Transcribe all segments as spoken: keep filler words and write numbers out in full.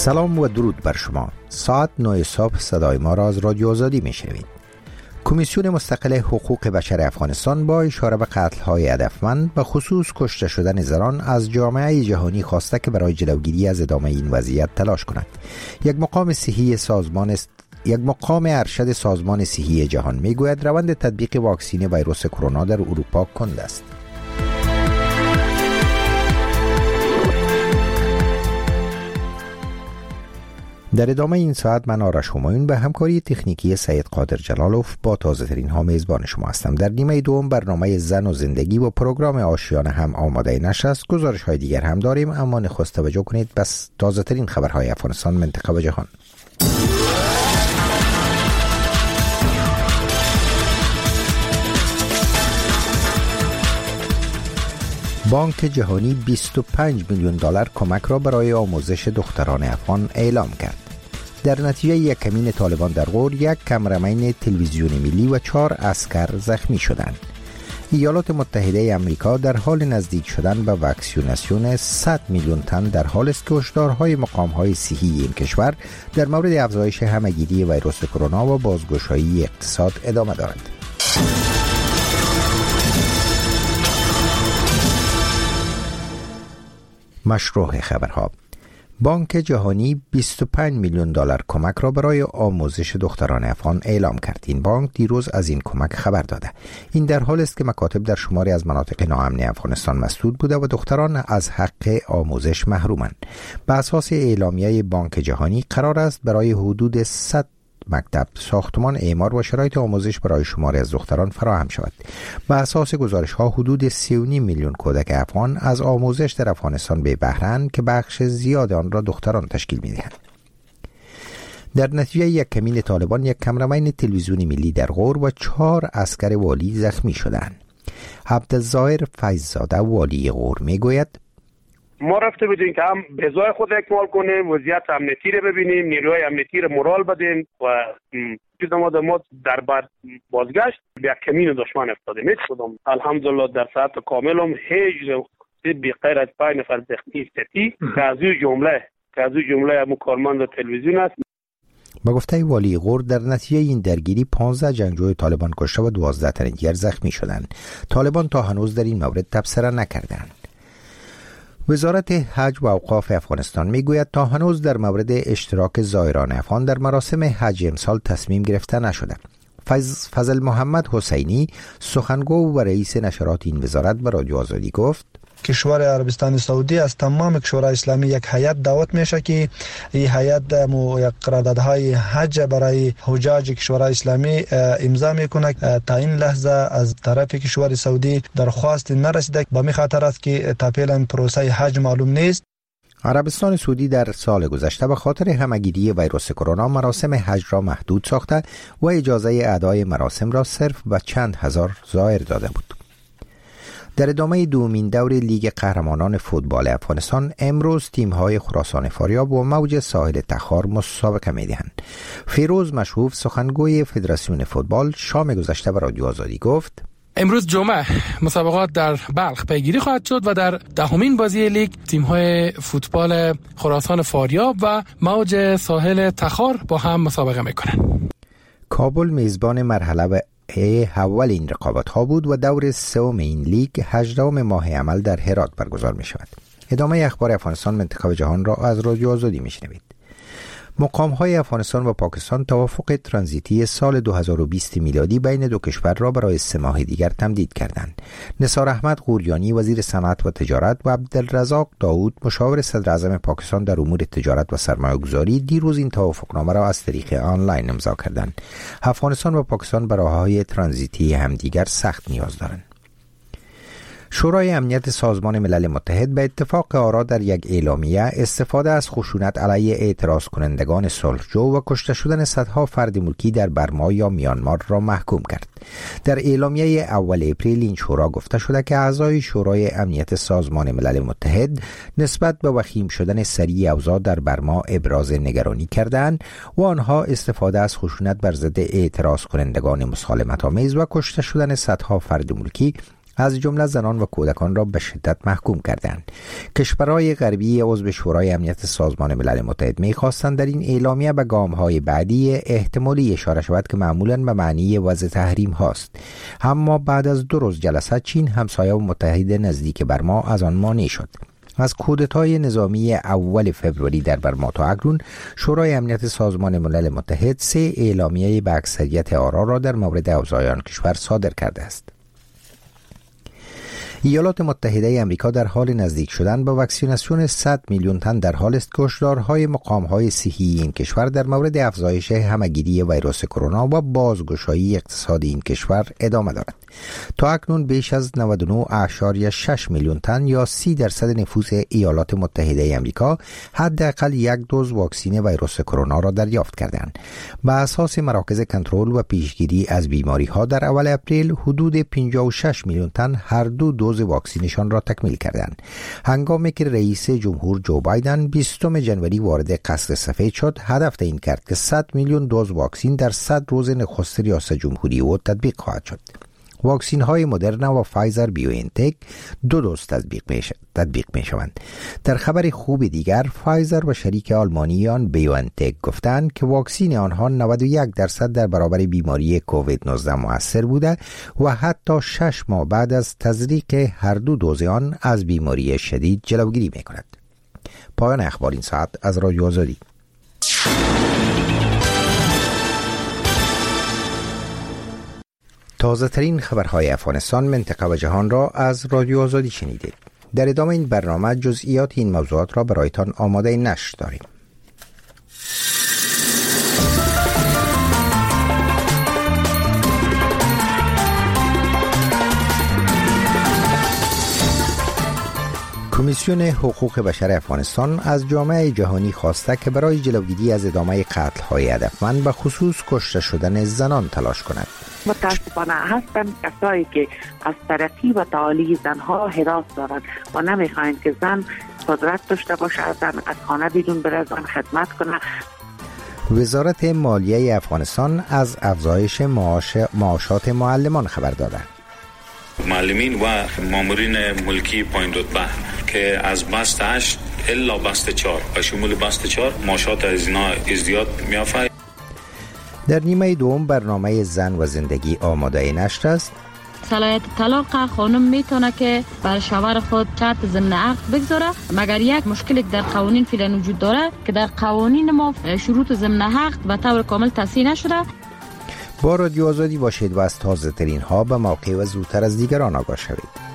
سلام و درود بر شما. ساعت نه صبح صدای ما را از رادیو آزادی میشنوید. کمیسیون مستقل حقوق بشر افغانستان با اشاره به قتل‌های هدفمند به خصوص کشته شدن زنان از جامعه جهانی خواسته که برای جلوگیری از ادامه این وضعیت تلاش کند. یک مقام صحی سازمان است یک مقام ارشد سازمان صحی جهان میگوید روند تطبیق واکسن ویروس کرونا در اروپا کند است. در ادامه این ساعت من آرش همایون به همکاری تکنیکی سید قادر جلالوف با تازه ترین ها میزبان شما هستم. در نیمه دوم برنامه زن و زندگی و پروگرام آشیانه هم آماده نشست. گزارش های دیگر هم داریم، اما نخست توجه کنید بس تازه ترین خبرهای افغانستان، منطقه و جهان. بانک جهانی بیست و پنج میلیون دلار کمک را برای آموزش دختران افغان اعلام کرد. در نتیجه یک کمین طالبان در غور، یک کامرامین تلویزیون ملی و چهار عسکر زخمی شدند. ایالات متحده آمریکا در حال نزدیک شدن به واکسیناسیون صد میلیون تن در حال است که هشدارهای مقام‌های صحی این کشور در مورد افزایش همه‌گیری ویروس کرونا و بازگشایی اقتصاد ادامه دارد. مشروع خبرها. بانک جهانی بیست و پنج میلیون دلار کمک را برای آموزش دختران افغان اعلام کرد. این بانک دیروز از این کمک خبر داده. این در حال است که مکاتب در شماری از مناطق ناامن افغانستان مسدود بوده و دختران از حق آموزش محرومند. به اساس اعلامیه بانک جهانی قرار است برای حدود صد مکتب، ساختمان اعمار و شرایط آموزش برای شماری از دختران فراهم شود. به اساس گزارش ها حدود سه و نیم میلیون کودک افغان از آموزش در افغانستان به بهره‌اند که بخش زیاد آن را دختران تشکیل می‌دهند. در نتیجه یک کمین طالبان، یک کامرامین تلویزیون ملی در غور و چهار عسکر والی زخمی شدند. عبدالظاهر فیض‌زاده والی غور میگوید ما رفته بودیم که هم به ازای خود اکمال کنیم، وضعیت امنیتی رو ببینیم، نیروهای امنیتی رو مورال بدیم و چیز ما در ما در بعد بازگشت به یک کمین دشمن افتادیم. هیچ کدام الحمدلله در ساعت کامل هم هیچ بی غیر از پنج نفر زخمی ستی که از این جمله که از این جمله هم کارمند تلویزیون است. با گفته والی غور، در نتیجه این درگیری پانزده جنگجوی طالبان کشته و دوازده تن دیگر زخمی شدند. طالبان تا هنوز در این مورد تبصره نکردند. وزارت حج و اوقاف افغانستان میگوید تا هنوز در مورد اشتراک زائران افغان در مراسم حج امسال تصمیم گرفته نشده. فضل محمد حسینی، سخنگو و رئیس نشرات این وزارت، به رادیو آزادی گفت کشور عربستان سعودی از تمام کشورهای اسلامی یک هیئت دعوت میشه که این هیئت مو یک قراردادهای حج برای حجاج کشورهای اسلامی امضا میکنه. تا این لحظه از طرف کشور سعودی درخواست نرسیده. به می خاطر است که تا فعلا پروسه حج معلوم نیست. عربستان سعودی در سال گذشته به خاطر همه‌گیری ویروس کرونا مراسم حج را محدود ساخته و اجازه ادای مراسم را صرف به چند هزار زائر داده بود. در ادامه دومین دور لیگ قهرمانان فوتبال افغانستان، امروز تیم‌های خراسان فاریاب و موج ساحل تخار مسابقه می‌دهند. فیروز مشهوف، سخنگوی فدراسیون فوتبال، شام گذشته به رادیو آزادی گفت امروز جمعه مسابقات در بلخ پیگیری خواهد شد و در دهمین بازی لیگ تیم‌های فوتبال خراسان فاریاب و موج ساحل تخار با هم مسابقه می‌کنند. کابل میزبان مرحله اول این رقابت ها بود و دور سوم این لیگ هجدهم ماه عمل در هرات برگزار می شود. ادامه اخبار افغانستان، منطقه و جهان را از رادیو آزادی می شنوید. مقام های افغانستان و پاکستان توافق ترانزیتی سال دو هزار و بیست میلادی بین دو کشور را برای سه ماه دیگر تمدید کردند. نثار احمد غوریانی، وزیر صنعت و تجارت، و عبدالرزاق داود، مشاور صدر اعظم پاکستان در امور تجارت و سرمایه‌گذاری، دیروز این توافقنامه را از طریق آنلاین امضا کردند. افغانستان و پاکستان به راه‌های ترانزیتی همدیگر سخت نیاز دارند. شورای امنیت سازمان ملل متحد به اتفاق آرا در یک اعلامیه استفاده از خشونت علیه اعتراض کنندگان صلحجو و کشته شدن صدها فرد ملکی در برما یا میانمار را محکوم کرد. در اعلامیه اول اپریل این شورا گفته شده که اعضای شورای امنیت سازمان ملل متحد نسبت به وخیم شدن سریع اوضاع در برما ابراز نگرانی کردند و آنها استفاده از خشونت بر ضد اعتراض کنندگان مسالمت‌آمیز و کشته شدن صدها فرد ملکی از جمله زنان و کودکان را به شدت محکوم کردند. کشورهای غربی عضو شورای امنیت سازمان ملل متحد می‌خواستند در این اعلامیه به گام‌های بعدی احتمالی اشاره شود که معمولاً به معنی وضع تحریم هاست. اما بعد از دو روز جلسه چین همسایه و متحد نزدیک برما از آن مانع شد. از کودتای نظامی اول فوریه در برما تا اکنون شورای امنیت سازمان ملل متحد سه اعلامیه به اکثریت آرا را در مورد اوضاع آن کشور صادر کرده است. ایالات متحده آمریکا در حال نزدیک شدن به واکسیناسیون صد میلیون تن در حال است که هشدارهای مقام‌های صحی این کشور در مورد افزایش همهگیری ویروس کرونا و بازگشایی اقتصاد این کشور ادامه دارد. تا اکنون بیش از نود و نه ممیز شش میلیون تن یا سی درصد نفوس ایالات متحده آمریکا حداقل یک دوز واکسن ویروس کرونا را دریافت کردند. بر اساس مراکز کنترل و پیشگیری از بیماری‌ها در اول اپریل حدود پنجاه و شش میلیون تن هر دو دوز واکسینشان را تکمیل کردند. هنگامی که رئیس جمهور جو بایدن بیستم ژانویه وارد قصر سفید شد، هدف تعیین کرد که صد میلیون دوز واکسن در صد روز نخست ریاست جمهوری او تطبیق خواهد شد. واکسین های مدرنا و فایزر بیوانتک دو دوز تطبیق میشه تطبیق میشوند. در خبر خوب دیگر، فایزر و شریک آلمانی آن بیوانتک گفتند که واکسن آنها نود و یک درصد در برابر بیماری کووید نوزده مؤثر بوده و حتی شش ماه بعد از تزریق هر دو دوز آن از بیماری شدید جلوگیری میکند. پایان اخبار این ساعت از رادیو آزادی. تازه ترین خبرهای افغانستان، منطقه و جهان را از رادیو آزادی شنیدید. در ادامه این برنامه جزئیات این موضوعات را برایتان آماده نشر داریم. کمیسیون حقوق بشر افغانستان از جامعه جهانی خواسته که برای جلوگیری از ادامه قتل‌های هدفمند به خصوص کشته شدن زنان تلاش کند. متاسفانه هستند کسایی که از ترقی و تعالی زنها حراس دارند و نمیخواهند که زن قدرت داشته باشد، زن از خانه بیرون بره، زن خدمت کنه. وزارت مالیه افغانستان از افزایش معاش معاشات معلمان خبر داده. معلمین و مامورین ملکی پایین رتبه که از بست هشت الا بست چهار و شمول بست چهار معاشات از اینا ازدیاد میافته. در نیمه دوم برنامه زن و زندگی آماده نشر است. صلاحیت طلاق خانم میتونه که بر شوهر خود شرط ضمن عقد بگذاره، مگر یک مشکلی در قوانین فعلا وجود داره که در قوانین ما شروط ضمن عقد به طور کامل تصحیح نشده. با رادیو آزادی باشید و از تازه ترین ها به موقع و زودتر از دیگران آگاه شوید.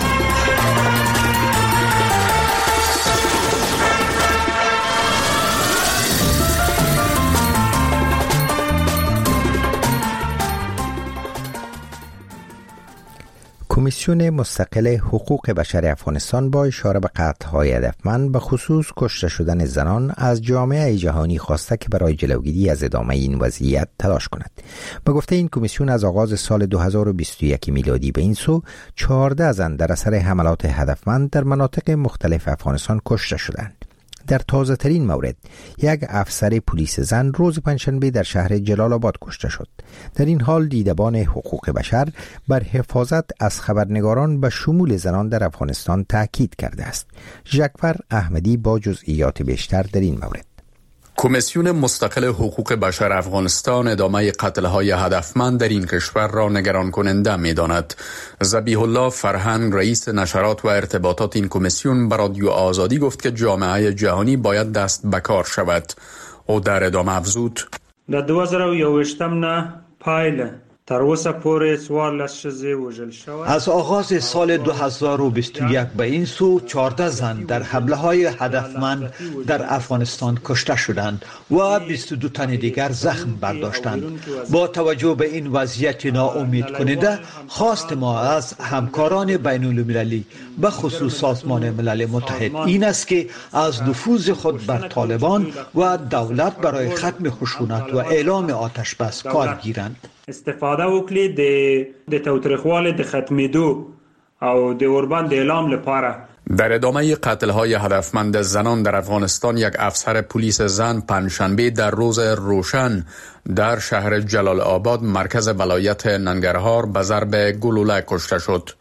کمیسیون مستقل حقوق بشر افغانستان با اشاره به قتل‌های هدفمند به خصوص کشته شدن زنان از جامعه جهانی خواسته که برای جلوگیری از ادامه این وضعیت تلاش کند. به گفته این کمیسیون از آغاز سال دو هزار و بیست و یک میلادی به این سو چهارده زن در اثر حملات هدفمند در مناطق مختلف افغانستان کشته شدند. در تازه ترین مورد، یک افسر پلیس زن روز پنجشنبه در شهر جلال آباد کشته شد. در این حال دیدبان حقوق بشر بر حفاظت از خبرنگاران به شمول زنان در افغانستان تاکید کرده است. ژکفر احمدی با جزئیات بیشتر در این مورد. کمیسیون مستقل حقوق بشر افغانستان ادامه قتل‌های هدفمند در این کشور را نگران کننده می‌داند. ذبیح الله فرهنگ رئیس نشرات و ارتباطات این کمیسیون به رادیو آزادی گفت که جامعه جهانی باید دست به کار شود. او در ادامه افزود: در دو هزار و یوویشت نه پایله تر اوسه پورې څوارلس ښځې وژل شوې. از آغاز سال دو هزار و بیست و یک به این سو چهارده زن در حمله های هدفمند در افغانستان کشته شدند و بیست و دو تن دیگر زخم برداشتند. با توجه به این وضعیت ناامید کننده، خواست ما از همکاران بین المللی به خصوص سازمان ملل متحد این است که از نفوذ خود بر طالبان و دولت برای ختم خشونت و اعلام آتش بس کار گیرند. استفاده وکړي د د توترخوال د ختمېدو او د اوربان د اعلام لپاره. در ادامه قتل‌های هدفمند زنان در افغانستان، یک افسر پلیس زن پنجشنبه در روز روشن در شهر جلال آباد مرکز ولایت ننگرهار به ضرب گلوله کشته شد.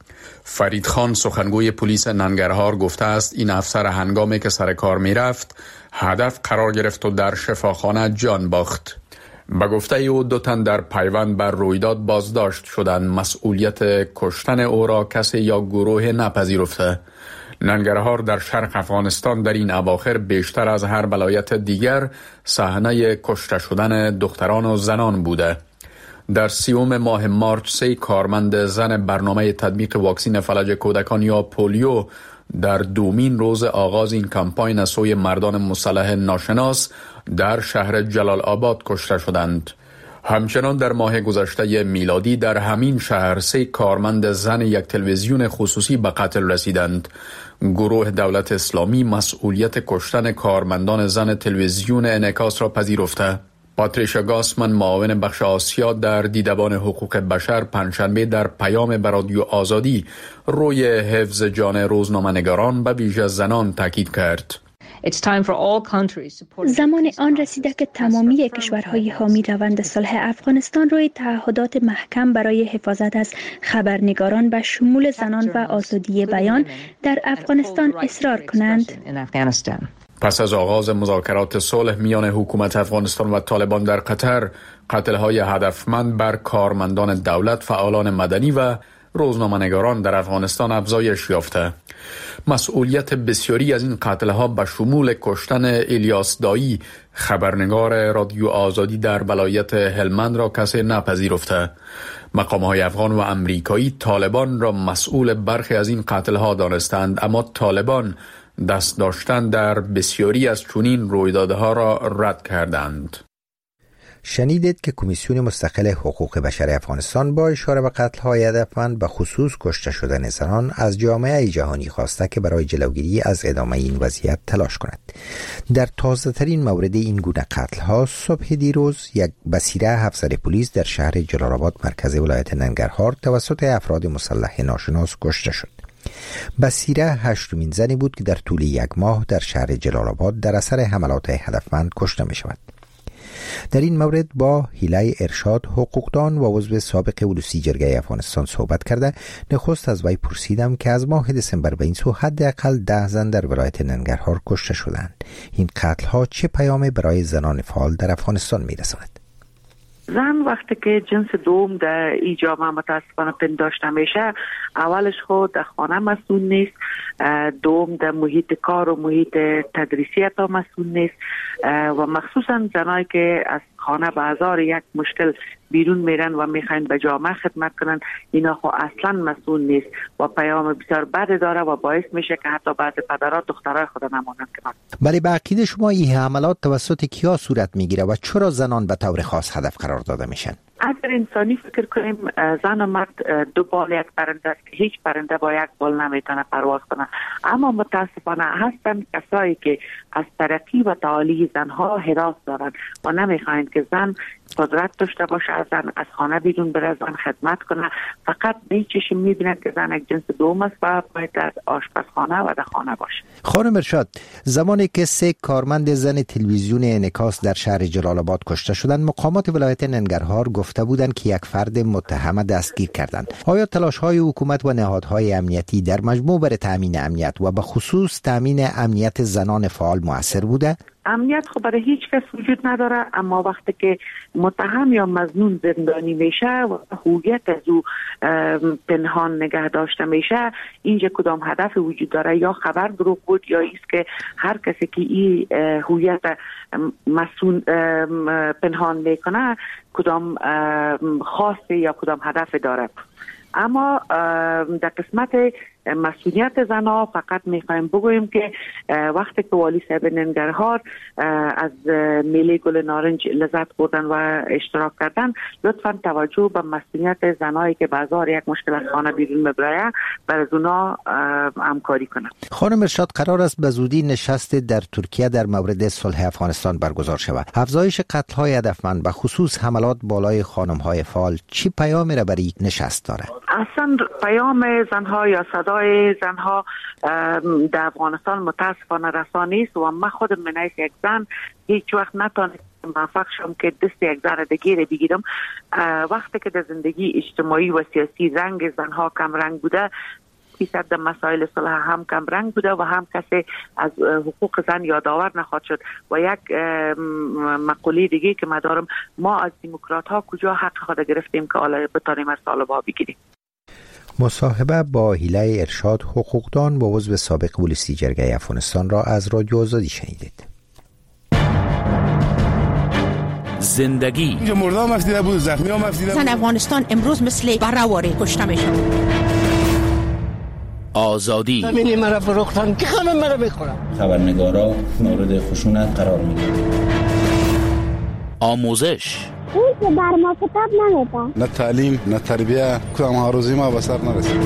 فرید خان سخنگوی پلیس ننگرهار گفته است این افسر هنگامی که سر کار می رفت هدف قرار گرفت و در شفاخانه جان باخت. به گفته او دو تن در پیوند بر رویداد بازداشت شدند. مسئولیت کشتن او را کسی یا گروه نپذیرفته. ننگرهار در شرق افغانستان در این اواخر بیشتر از هر ولایت دیگر صحنه کشته شدن دختران و زنان بوده. در سیوم ماه مارچ سه کارمند زن برنامه تطبیق واکسین فلج کودکان یا پولیو در دومین روز آغاز این کمپاین از سوی مردان مسلح ناشناس در شهر جلال آباد کشته شدند. همچنان در ماه گذشته میلادی در همین شهر سه کارمند زن یک تلویزیون خصوصی به قتل رسیدند. گروه دولت اسلامی مسئولیت کشتن کارمندان زن تلویزیون انعکاس را پذیرفته. پاتریشا گاسمن معاون بخش آسیا در دیدبان حقوق بشر پنجشنبه در پیام به رادیو آزادی روی حفظ جان روزنامه‌نگاران به ویژه زنان تاکید کرد. زمان آن رسیده که تمامی کشورهای حامی روند صلح افغانستان روی تعهدات محکم برای حفاظت از خبرنگاران به شمول زنان و آزادی بیان در افغانستان اصرار کنند. پس از آغاز مذاکرات صلح میان حکومت افغانستان و طالبان در قطر، قتل‌های هدفمند بر کارمندان دولت، فعالان مدنی و روزنامه‌نگاران در افغانستان افزایش یافته. مسئولیت بسیاری از این قتل‌ها به شمول کشتن الیاس دایی، خبرنگار رادیو آزادی در ولایت هلمند را کسی نپذیرفته. مقام‌های افغان و امریکایی طالبان را مسئول برخی از این قتل‌ها دانستند، اما طالبان دست داشتن در بسیاری از چنین رویدادها را رد کردند. شنیدید که کمیسیون مستقل حقوق بشر افغانستان با اشاره به قتل‌های هدفمند به خصوص کشته شدن زنان از جامعه جهانی خواسته که برای جلوگیری از ادامه این وضعیت تلاش کند. در تازه ترین مورد این گونه قتل‌ها صبح دیروز یک بصیره افسر پلیس در شهر جلال آباد مرکز ولایت ننگرهار توسط افراد مسلح ناشناس کشته شد. بصیره هشتمین زنی بود که در طول یک ماه در شهر جلال آباد در اثر حملات هدفمند کشته می شود. در این مورد با هیلای ارشاد حقوقدان و عضو سابق ولوسی جرگه افغانستان صحبت کرده. نخست از وی پرسیدم که از ماه دسامبر به این سو حداقل ده زن در ولایت ننگرهار کشته شدند. این قتل ها چه پیامی برای زنان فعال در افغانستان می رساند؟ زن وقتی که جنس دوم در ای جامعه متاسفانه پنداشته میشه، اولش خود در خانه مسئول نیست، دوم در محیط کار و محیط تدریسی تا مسئول نیست و مخصوصا زنایی که از خانه به هزار یک مشکل بیرون میرن و میخواین به جامعه خدمت کنن، اینا خو اصلا مسئول نیست و پیام بسیار بد داره و باعث میشه که حتی بعضی پدرها دخترای خود نمانند کنند. بله، به عقیده شما این حملات توسط کیا صورت میگیره و چرا زنان به طور خاص هدف قرار داده میشن؟ اگر انسانی فکر کنیم، زن و مرد دو بال یک پرنده است که هیچ پرنده با یک بال نمیتونه پرواز کنه، اما متاسفانه هستند کسایی که از ترقی و تعالی زنها هراس دارند و نمیخواین که زن قدرت داشته باشه، از زن از خانه بیرون بره، زن خدمت کنه. فقط به چشم میبینند که زن یک جنس دوم است و باید در آشپزخانه و در خانه باشه. خانم ارشاد، زمانی که سه کارمند زن تلویزیون انعکاس در شهر جلال آباد کشته شدند، مقامات ولایت ننگرهار گفته بودند که یک فرد متهم دستگیر کردند. آیا تلاش‌های حکومت و نهادهای امنیتی در مجموع برای تامین امنیت و به خصوص تامین امنیت زنان فعال مؤثر بوده؟ امنیت خب برای هیچ کس وجود نداره، اما وقتی که متهم یا مظنون زندانی میشه و هویت از او پنهان نگه داشته میشه، اینجا کدام هدف وجود داره؟ یا خبر دروغ بود یا ایست که هر کسی که این هویت مسئول پنهان میکنه کدام خاصه یا کدام هدف داره. اما در قسمت مسئولیت زنها فقط میخوایم بگوییم که وقتی که والی صاحب ننگرهار از میله گل نارنج لذت بردن و اشتراک کردن، لطفا توجه به مسئولیت زنایی که بازار یک مشکل از خانه بیرون مبرایه بر از اونا همکاری کنن. خانم ارشاد، قرار است به زودی نشست در ترکیه در مورد صلح افغانستان برگزار شود. افزایش قتل‌های هدفمند به خصوص حملات بالای خانم‌های فعال چی پیامی را برای نشست داره؟ اصلا پیام زنها یا صدای زنها در افغانستان متاسفانه رسا نیست و من خودم من حیث یک زن هیچ وقت نتونستم موفق شم که دست یک زن دیگه رو بگیرم. وقتی که در زندگی اجتماعی و سیاسی رنگ زنها کم رنگ بوده، فیصد در مسائل صلح هم کم رنگ بوده و هم کسی از حقوق زن یادآور نخواهد شد. و یک مقوله دیگه که ما دارم، ما از دموکرات ها کجا حق خود گرفتیم که حالا بتانیم از طالب ها بگیریم. مصاحبه با هیله ارشاد، حقوقدان و عضو سابق پلیسی جرگه افغانستان را از رادیو آزادی شنیدید. زندگی مردم مفتیده بود، زخمی ها مفتیده بود. زن افغانستان امروز مثل برآوری کشته میشه. آزادی زمینی مرا فروختن که خانم مرا بخورم. خبرنگارا مورد خشونت قرار میگیرن. آموزش اون که بر ما کتاب نمیده. نه تعلیم نه تربیه، کدام ها روزی ما به سر نرسید.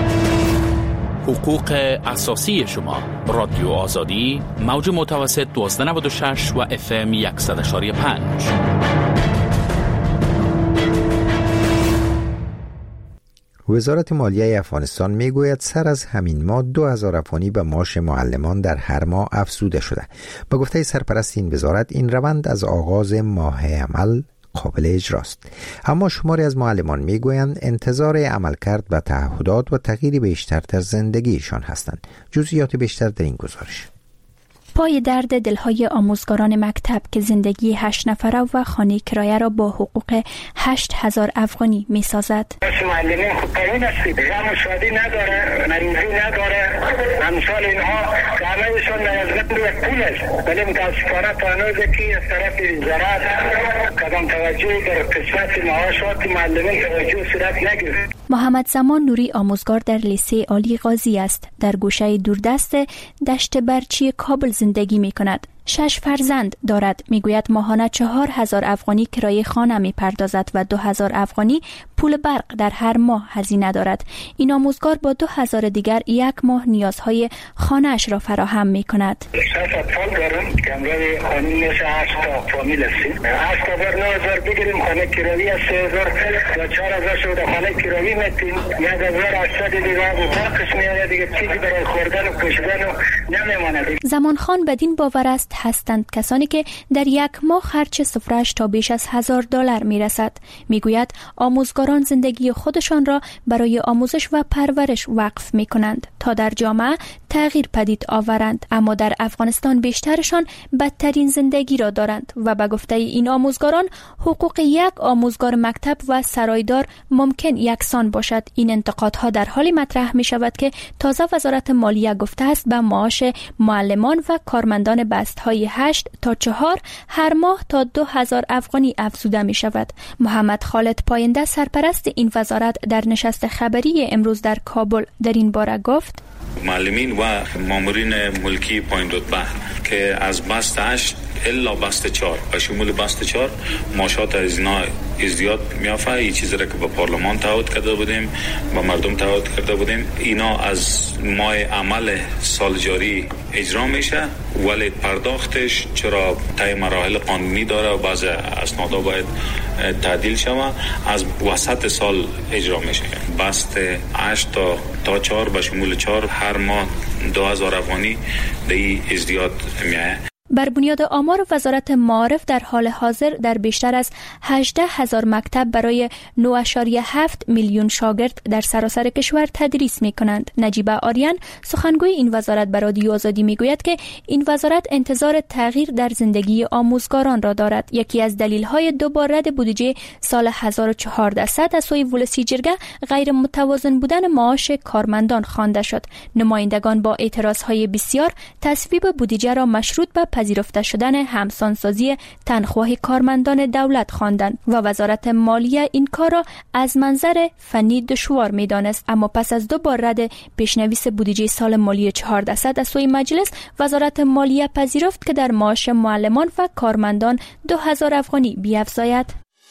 حقوق اساسی شما. رادیو آزادی، موج متوسط دوازده نود و شش و اف ام صد و یک و پنج. وزارت مالیه افغانستان میگوید سر از همین ماه دو هزار افغانی به معاش معلمان در هر ماه افزوده شده. به گفته سرپرست این وزارت، این روند از آغاز ماه عمل قابل اجراست. اما شماری از معلمان میگویند انتظار عملکرد به تعهدات و تغییر بیشتر در زندگیشان هستند. جزئیات بیشتر در این گزارش. پای درد دلهای آموزگاران مکتب که زندگی هشت نفره و خانه کرایه را با حقوق هشت هزار افغانی می سازد. معلمین خود قانون هستید، غم و شادی نداره، مریضی نداره، امثال اینها همه‌شون نیازمند یک پول است، ولی متاسفانه تا هنوز که از طرف وزارت کدام توجهی در قسمت معاشات معلمین توجه صورت نگرفت. محمد زمان نوری آموزگار در لیسه عالی غازی است. در گوشه دوردست دشت برچی کابل زندگی می کند. شش فرزند دارد. میگوید ماهانه چهار هزار افغانی کرایه خانه می پردازد و دو هزار افغانی پول برق در هر ماه هزینه دارد. این آموزگار با دو هزار دیگر یک ماه نیازهای خانه اش را فراهم می کند. شش اطفال دارم که امروز خانه میشه هشت تا فامیل هستیم. هشت تا بر نه هزار بگیریم، خانه کرایه از سه هزار یا چهار هزار شده خانه کرایه میتیم. یک هزار هشتصد دیگر و برقش میاد دیگه، چیزی برای خوردن و پوشیدن نمیماند. زمان خان بدین باور است هستند کسانی که در یک ماه خرج سفره‌اش تا بیش از هزار دلار میرسد. میگوید آموزگاران زندگی خودشان را برای آموزش و پرورش وقف میکنند تا در جامعه تغییر پدید آورند، اما در افغانستان بیشترشان بدترین زندگی را دارند و به گفته این آموزگاران حقوق یک آموزگار مکتب و سرایدار ممکن یکسان باشد. این انتقادها در حالی مطرح می شود که تازه وزارت مالیه گفته است به معاش معلمان و کارمندان بستهای هشت تا چهار هر ماه تا دو هزار افغانی افزوده می شود. محمد خالد پاینده سرپرست این وزارت در نشست خبری امروز در کابل در این باره گفت: معلمین و مامورین ملکی پایین رتبه که از بست هشت الا بست چهار و شمول بست چهار معاشات از اینا ازدیاد میافه. این چیزی را که به پارلمان تعهد کرده بودیم، به مردم تعهد کرده بودیم، اینا از ماه عمل سال جاری اجرا میشه، ولی پرداختش چرا طی مراحل قانونی داره و بعض اسنادا باید تعدیل شوه، از وسط سال اجرا میشه. بست هشت تا تا چهار به شمول چهار هر ماه دو هزار افغانی به این ازدیاد میایه. بر بنیاد آمار وزارت معارف در حال حاضر در بیشتر از هجده هزار مکتب برای نه ممیز هفت میلیون شاگرد در سراسر کشور تدریس می کنند. نجیبه آریان سخنگوی این وزارت بر رادیو آزادی می گوید که این وزارت انتظار تغییر در زندگی آموزگاران را دارد. یکی از دلیل‌های دوباره رد بودجه سال هزار و چهارصد از سوی ولسی جرگه غیر متوازن بودن معاش کارمندان خوانده شد. نمایندگان با اعتراض‌های بسیار تصویب بودجه را مشروط به پذیرفته شدن همسانسازی تنخواه کارمندان دولت خواندند و وزارت مالیه این کار را از منظر فنی دشوار می‌دانست. اما پس از دو بار رد پیشنویس بودجه سال مالی چهارصد از سوی مجلس، وزارت مالیه پذیرفت که در معاش معلمان و کارمندان دو هزار افغانی بیفزاید.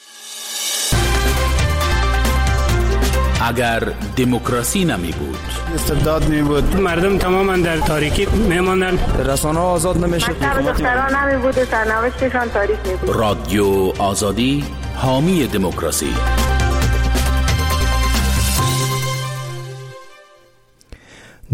اگر دموکراسی نمی بود، استبداد می بود، مردم تماما در تاریکی می ماندن، رسانه ها آزاد نمی شد، دختران نمی بود، سرنوشتشان تاریک می بود. رادیو آزادی، حامی دموکراسی.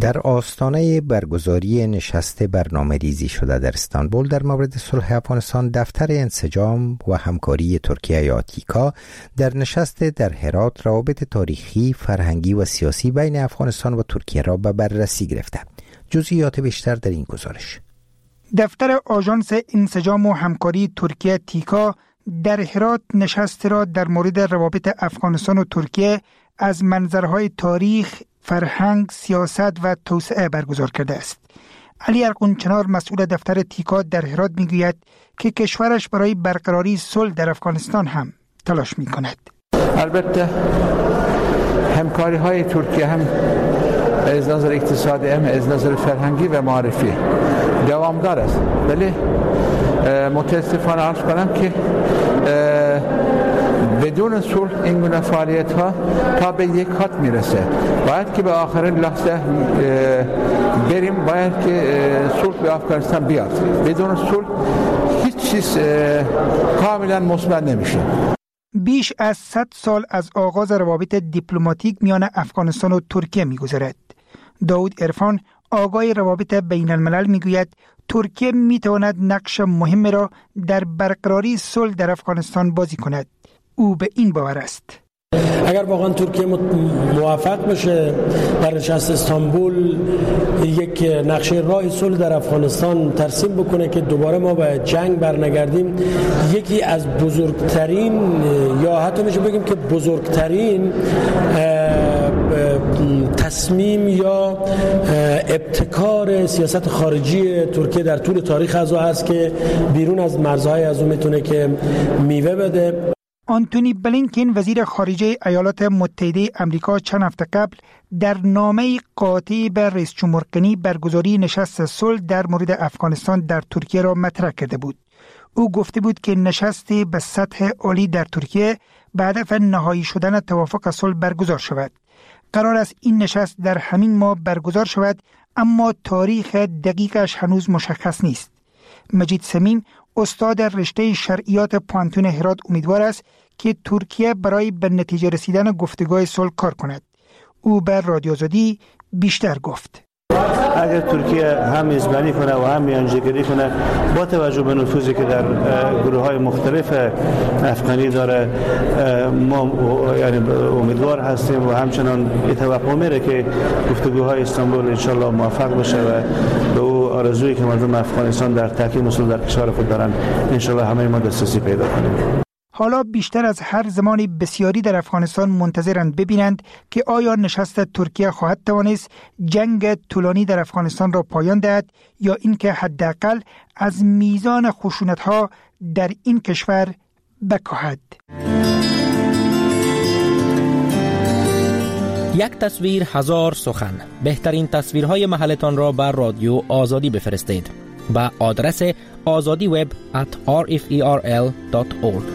در آستانه برگزاری نشست برنامه ریزی شده در استانبول در مورد صلح افغانستان، دفتر انسجام و همکاری ترکیه یا تیکا در نشست در هرات روابط تاریخی، فرهنگی و سیاسی بین افغانستان و ترکیه را به بررسی گرفته. جزئیات بیشتر در این گزارش. دفتر آژانس انسجام و همکاری ترکیه تیکا در هرات نشست را در مورد روابط افغانستان و ترکیه از منظرهای تاریخ، فرهنگ، سیاست و توسعه برگزار کرده است. علی ارغنچنار مسئول دفتر تیکا در هرات میگوید که کشورش برای برقراری صلح در افغانستان هم تلاش می کند. البته همکاری های ترکیه هم از نظر اقتصادی هم از نظر فرهنگی و معرفی دوامدار است، ولی متاسفانه عرض کنم که بدون صلح این گونه فعالیت ها تا به یک خط میرسه. باید که به آخرین لحظه بریم، باید که صلح به افغانستان بیاد. بدون صلح هیچ چیز کاملا مثبت نمیشه. بیش از صد سال از آغاز روابط دیپلماتیک میان افغانستان و ترکیه میگذرد. داود عرفان، آقای روابط بین الملل، میگوید ترکیه میتواند نقش مهم را در برقراری صلح در افغانستان بازی کند. او به این باور است. اگر واقعا ترکیه موفق بشه در نشست استانبول یک نقشه راه صلح در افغانستان ترسیم بکنه که دوباره ما به جنگ برنگردیم، یکی از بزرگترین یا حتی میشه بگیم که بزرگترین تصمیم یا ابتکار سیاست خارجی ترکیه در طول تاریخ از او هست که بیرون از مرزهای از او میتونه که میوه بده. آنتونی بلینکن، وزیر خارجه ایالات متحده آمریکا، چند هفته قبل در نامه قاطع به رئیس جمهور غنی برگزاری نشست صلح در مورد افغانستان در ترکیه را مطرح کرده بود. او گفته بود که نشستی به سطح عالی در ترکیه به هدف نهایی شدن توافق صلح برگزار شود. قرار است این نشست در همین ماه برگزار شود، اما تاریخ دقیقش هنوز مشخص نیست. مجید سمیم، استاد رشته شرعیات پانتون هرات، امیدوار است که ترکیه برای به نتیجه رسیدن گفتگوهای صلح کار کند. او بر رادیو آزادی بیشتر گفت. اگر ترکیه هم میزبانی کنه و هم میانجیگری کنه، با توجه به نفوذی که در گروه های مختلف افغانی داره، ما یعنی امیدوار هستیم و همچنان توقع میره که گفتگوهای استانبول انشالله موفق بشه و به او آرزویی که مردم افغانستان در تحکیم اصول در کشور خود دارن انشالله همه ما دسترسی پیدا کنیم. حالا بیشتر از هر زمانی بسیاری در افغانستان منتظرند ببینند که آیا نشست ترکیه خواهد توانست جنگ طولانی در افغانستان را پایان دهد یا اینکه حداقل از میزان خشونت‌ها در این کشور بکاهد. یک تصویر هزار سخن. بهترین تصویرهای محلتان را بر رادیو آزادی بفرستید با آدرس آزادی وب ات آر اف ای آر ال دات اورگ.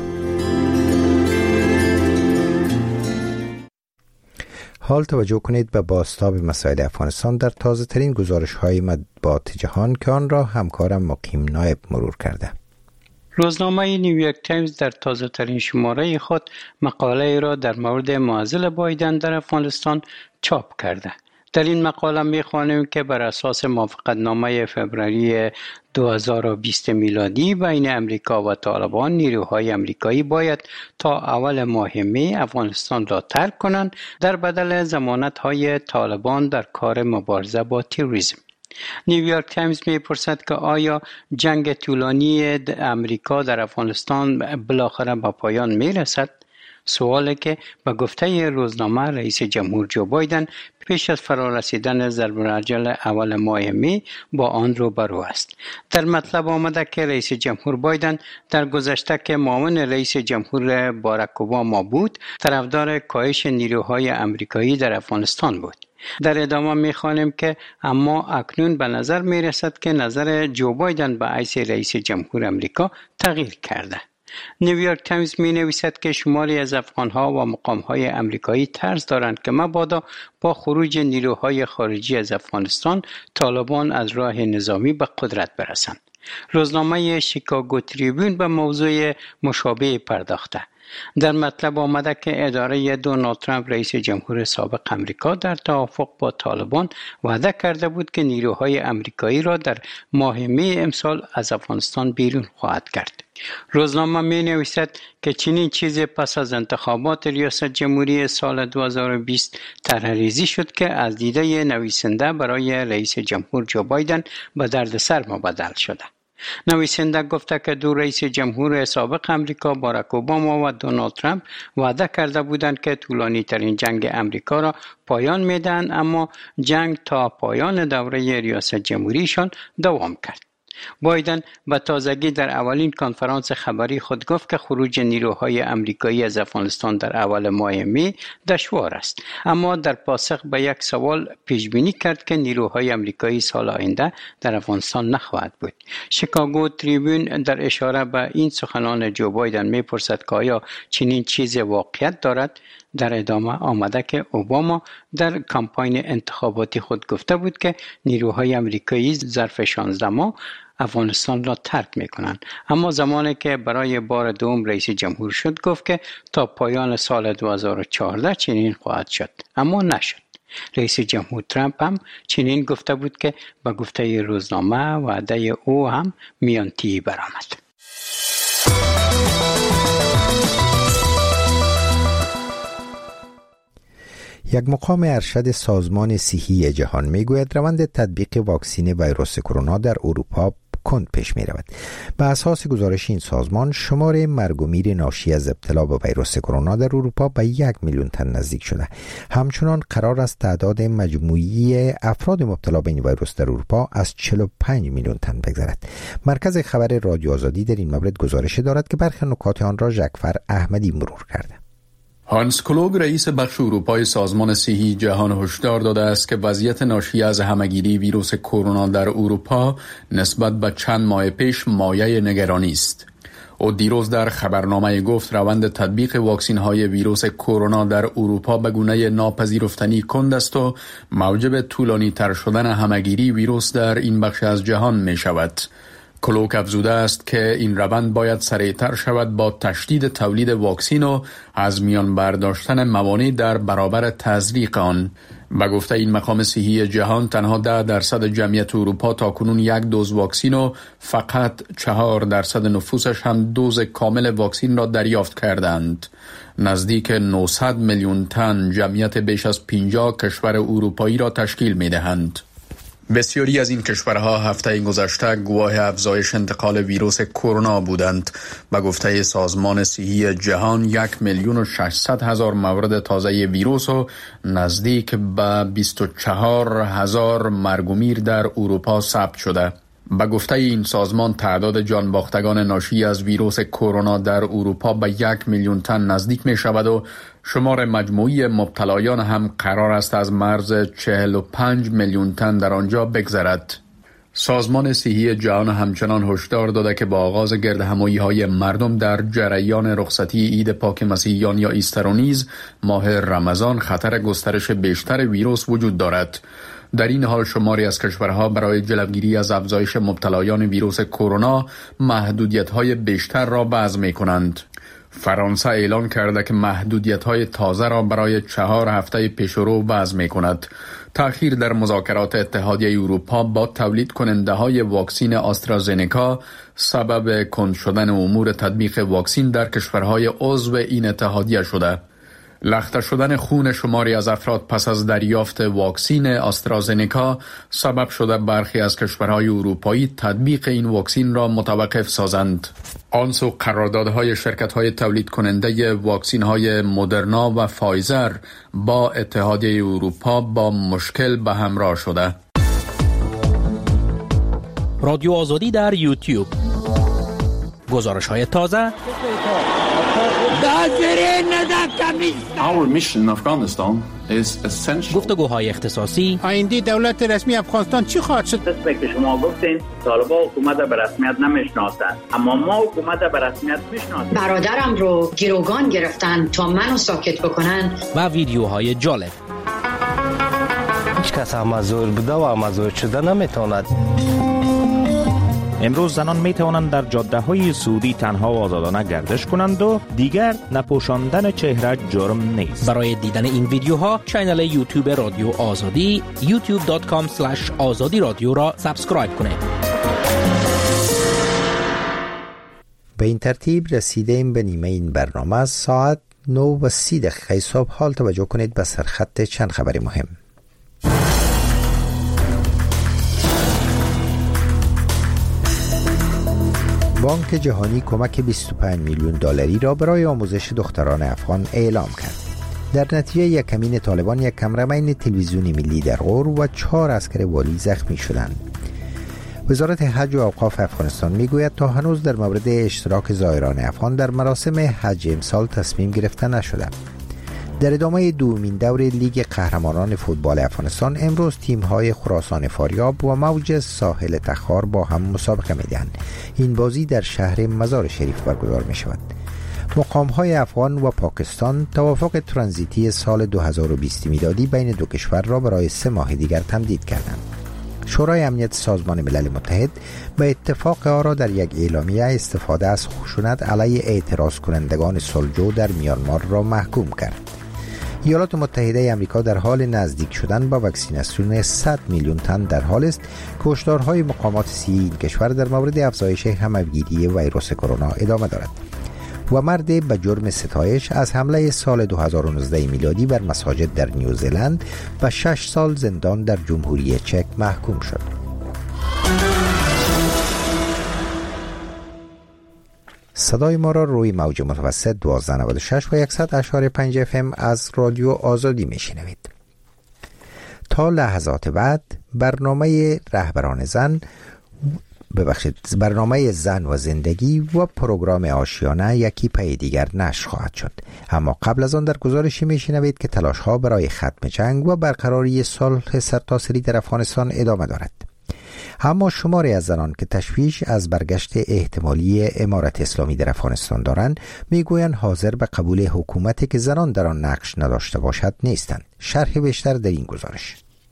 حال توجه کنید به بازتاب مسائل افغانستان در تازه ترین گزارش های مطبوعات جهان که آن را همکارم مقیم نایب مرور کرده. روزنامه نیویورک تایمز در تازه ترین شماره خود مقاله را در مورد معضل بایدن در افغانستان چاپ کرده. در این مقاله می‌خوانیم که بر اساس موافقتنامه فوریه دو هزار و بیست میلادی بین امریکا و طالبان، نیروهای امریکایی باید تا اول ماه می افغانستان را ترک کنند در بدل ضمانت‌های طالبان در کار مبارزه با تروریسم. نیویورک تایمز می‌پرسد که آیا جنگ طولانی امریکا در افغانستان بالاخره به پایان می‌رسد؟ سوالی که به گفته روزنامه رئیس جمهور جو بایدن پیش از فرارسیدن ضرب العجل اول ماه می با آن روبرو است. در مطلب آمده که رئیس جمهور بایدن در گذشته که معاون رئیس جمهور باراک اوباما بود، طرفدار کاهش نیروهای امریکایی در افغانستان بود. در ادامه می‌خوانیم که اما اکنون به نظر می‌رسد که نظر جو بایدن به حیث رئیس جمهور امریکا تغییر کرده. نیویورک تایمز می نویسد که شماری از افغانها و مقامهای امریکایی ترس دارند که مبادا با خروج نیروهای خارجی از افغانستان طالبان از راه نظامی به قدرت برسند. روزنامه شیکاگو تریبیون به موضوع مشابه پرداخته. در مطلب آمده که اداره دونالد ترامپ رئیس جمهور سابق امریکا در توافق با طالبان وعده کرده بود که نیروهای امریکایی را در ماه می امسال از افغانستان بیرون خواهد کرد. روزنامه می نویسد که چنین چیزی پس از انتخابات ریاست جمهوری سال دو هزار و بیست طرح‌ریزی شد که از دیده نویسنده برای رئیس جمهور جو بایدن به دردسر مبدل شده. نویسنده گفته که دو رئیس جمهور سابق امریکا باراک اوباما و دونالد ترامپ وعده کرده بودند که طولانی ترین جنگ امریکا را پایان میدن، اما جنگ تا پایان دوره ریاست جمهوریشان دوام کرد. بایدن به تازگی در اولین کنفرانس خبری خود گفت که خروج نیروهای امریکایی از افغانستان در اول ماه می دشوار است، اما در پاسخ به یک سوال پیش بینی کرد که نیروهای امریکایی سال آینده در افغانستان نخواهد بود. شیکاگو تریبیون در اشاره به این سخنان جو بایدن میپرسد که آیا چنین چیزی واقعیت دارد؟ در ادامه آمده که اوباما در کمپاین انتخاباتی خود گفته بود که نیروهای امریکایی ظرف شانزده ماه افغانستان را ترک میکنند، اما زمانی که برای بار دوم رئیس جمهور شد گفت که تا پایان سال دو هزار و چهارده چنین خواهد شد، اما نشد. رئیس جمهور ترامپ هم چنین گفته بود که به گفته روزنامه وعده او هم میانتی برآمد. یک مقام ارشد سازمان صحی جهان میگوید روند تطبیق واکسن ویروس کرونا در اروپا کند پیش می رود. به اساس گزارش این سازمان شمار مرگ و میر ناشی از ابتلا به ویروس کرونا در اروپا به یک میلیون تن نزدیک شده. همچنان قرار است تعداد مجموعی افراد مبتلا به این ویروس در اروپا از چهل و پنج میلیون تن بگذرد. مرکز خبر رادیو آزادی در این مورد گزارش دارد که برخی نکات آن را ژکفر احمدی مرور کرده. هانس کلوگ رئیس بخش اروپای سازمان صحی جهان هشدار داده است که وضعیت ناشی از همهگیری ویروس کرونا در اروپا نسبت به چند ماه پیش مایه نگرانی است. او دیروز در خبرنامه گفت روند تطبیق واکسن های ویروس کرونا در اروپا به گونه ناپذیرفتنی کند است و موجب طولانی تر شدن همهگیری ویروس در این بخش از جهان می شود. کلوک افزوده است که این روند باید سریعتر شود با تشدید تولید واکسن و از میان برداشتن موانع در برابر تزریق آن. به گفته این مقام صحی جهان تنها ده درصد جمعیت اروپا تا کنون یک دوز واکسن و فقط چهار درصد نفوسش هم دوز کامل واکسن را دریافت کردند. نزدیک نهصد میلیون تن جمعیت بیش از پنجاه کشور اروپایی را تشکیل می دهند. بسیاری از این کشورها هفته گذشته گواه افزایش انتقال ویروس کرونا بودند. به گفته سازمان صحی جهان یک میلیون و ششصد هزار مورد تازه ویروس و نزدیک به بیست و چهار هزار مرگ و میر در اروپا ثبت شده. به گفته این سازمان تعداد جانباختگان ناشی از ویروس کرونا در اروپا به یک میلیون تن نزدیک می شود و شمار مجموعی مبتلایان هم قرار است از مرز چهل و پنج میلیون تن در آنجا بگذرد. سازمان صحی جهان همچنان هشدار داده که با آغاز گردهمایی های مردم در جریان رخصتی عید پاک مسیحیان یا ایستر و نیز ماه رمضان خطر گسترش بیشتر ویروس وجود دارد. در این حال شماری از کشورها برای جلوگیری از افزایش مبتلایان ویروس کرونا محدودیت‌های بیشتر را وضع می‌کنند. فرانسه اعلان کرده که محدودیت‌های تازه را برای چهار هفته پیشرو وضع می‌کند. تأخیر در مذاکرات اتحادیه اروپا با تولید کننده های واکسن آسترازنکا سبب کند شدن امور تطبیق واکسن در کشورهای عضو این اتحادیه شده. لخته شدن خون شماری از افراد پس از دریافت واکسن آسترازنکا سبب شده برخی از کشورهای اروپایی تطبیق این واکسن را متوقف سازند. آنسو قراردادهای شرکت‌های تولید کننده واکسن‌های مدرنا و فایزر با اتحادیه اروپا با مشکل به همراه شده. رادیو آزادی در یوتیوب. گزارش‌های تازه. Our mission in Afghanistan is essential. گفتگوهای اختصاصی. آینده دولت رسمی افغانستان چی خواهد شد؟ قسمی که شما گفتین طالبان حکومت به رسمیت نمیشناسند، اما ما حکومت به رسمیت میشناسیم. برادرم رو گروگان گرفتن تا منو ساکت بکنن. و ویدیوهای جالب. هیچ کس هم مزور بوده و مزور شده نمیتواند. امروز زنان می توانند در جاده های سعودی تنها و آزادانه گردش کنند و دیگر نپوشاندن چهره جرم نیست. برای دیدن این ویدیوها کانال یوتیوب رادیو آزادی یوتیوب دات کام اسلش آزادی رادیو را سابسکرایب کنید. به این ترتیب رسیدیم به نیمه این برنامه. از ساعت نه و سی دقیقه صبح حال توجه کنید به سرخط چند خبر مهم. بانک جهانی کمک بیست و پنج میلیون دلاری را برای آموزش دختران افغان اعلام کرد. در نتیجه یک کمین طالبان یک کمرمین تلویزیونی ملی در غور و چهار عسکر والی زخمی شدند. وزارت حج و اوقاف افغانستان میگوید تا هنوز در مورد اشتراک زائران افغان در مراسم حج امسال تصمیم گرفته نشده. در ادامه دومین دور لیگ قهرمانان فوتبال افغانستان امروز تیم‌های خراسان فاریاب و موج ساحل تخار با هم مسابقه می‌دهند. این بازی در شهر مزار شریف برگزار می‌شود. مقام‌های افغان و پاکستان توافق ترانزیتی سال دو هزار و بیست میلادی بین دو کشور را برای سه ماه دیگر تمدید کردند. شورای امنیت سازمان ملل متحد به اتفاق آرا در یک اعلامیه استفاده از خشونت علیه اعتراض کنندگان صلحجو در میانمار را محکوم کرد. ایالات متحده آمریکا در حال نزدیک شدن با واکسیناسیون صد میلیون تن در حال است که هشدارهای مقامات صحی این کشور در مورد افزایش همه‌گیری ویروس کرونا ادامه دارد. و مرد به جرم ستایش از حمله سال دو هزار و نوزده میلادی بر مساجد در نیوزلند به شش سال زندان در جمهوری چک محکوم شد. صدای ما را روی موج متوسط دوازده نود و شش و صد و شش و پنج اف ام از رادیو آزادی میشنوید. تا لحظات بعد برنامه رهبران زن ببخشید برنامه زن و زندگی و پروگرام آشیانه یکی پی دیگر نشر خواهد شد. اما قبل از آن در گزارشی میشنوید که تلاش ها برای ختم جنگ و برقراری صلح سرتاسری در افغانستان ادامه دارد. اما شماری از زنان که تشویش از برگشت احتمالی امارت اسلامی در افغانستان دارند میگویند حاضر به قبول حکومتی که زنان در آن نقش نداشته باشد نیستند. شرح بیشتر در این گزارش.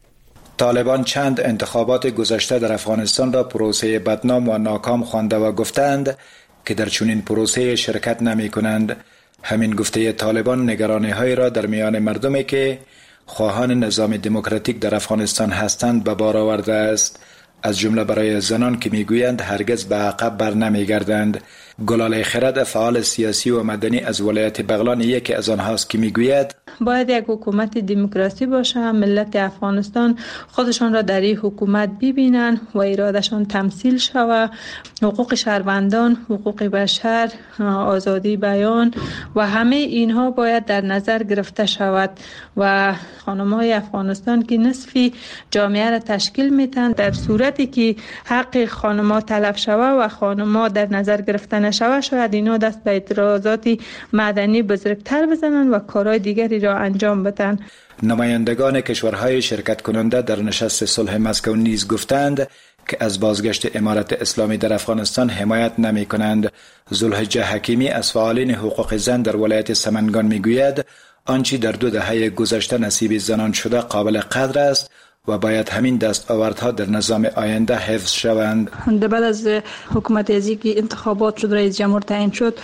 طالبان چند انتخابات گذشته در افغانستان را پروسه بدنام و ناکام خوانده و گفتند که در چنین پروسه شرکت نمی کنند. همین گفته طالبان نگرانی های را در میان مردمی که خواهان نظام دموکراتیک در افغانستان هستند به بار آورده است، از جمله برای زنان که میگویند هرگز به عقب بر نمیگردند. گلال خرد فعال سیاسی و مدنی از ولایت بغلان یکی از آنهاست که میگوید باید یک حکومت دموکراسی باشه، ملت افغانستان خودشان را در این حکومت ببینن و ارادهشان تمثیل شود، حقوق شهروندان، حقوق بشر، آزادی بیان و همه اینها باید در نظر گرفته شود و خانم‌های افغانستان که نصفی جامعه را تشکیل میتن، در صورتی که حق خانم‌ها تلف شود و خانم‌ها در نظر گرفته نشود شاید اینا دست به اعتراضات مدنی بزرگتر بزنن و کارهای دیگری را انجام بدن. نمایندگان کشورهای شرکت کننده در نشست صلح مسکو نیز گفتند که از بازگشت امارت اسلامی در افغانستان حمایت نمی کنند. زلحجه حکیمی از فعالین حقوق زن در ولایت سمنگان می گوید آنچه در دو دهه گذشته نصیب زنان شده قابل قدر است و باید همین دستاوردها در نظام آینده حفظ شوند. بعد از حکومت ازی که انتخابات شد، رئیس جمهور تعیین شد،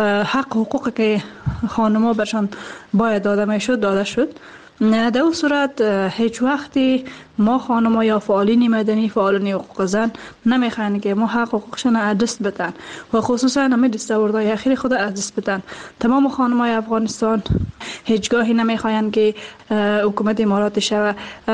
حق حقوقی که خانم‌ها برشان باید داده میشد داده شد. در اون صورت هیچ وقتی ما خانم‌ها یا فعالین مدنی، فعالین حقوق زن نمیخواین که ما حق حقوقشون از دست بدن و خصوصا همه دستاوردهای اخیر خود از دست بدن. تمام خانم‌های افغانستان هیچگاهی نمیخواین که حکومت امارات شود.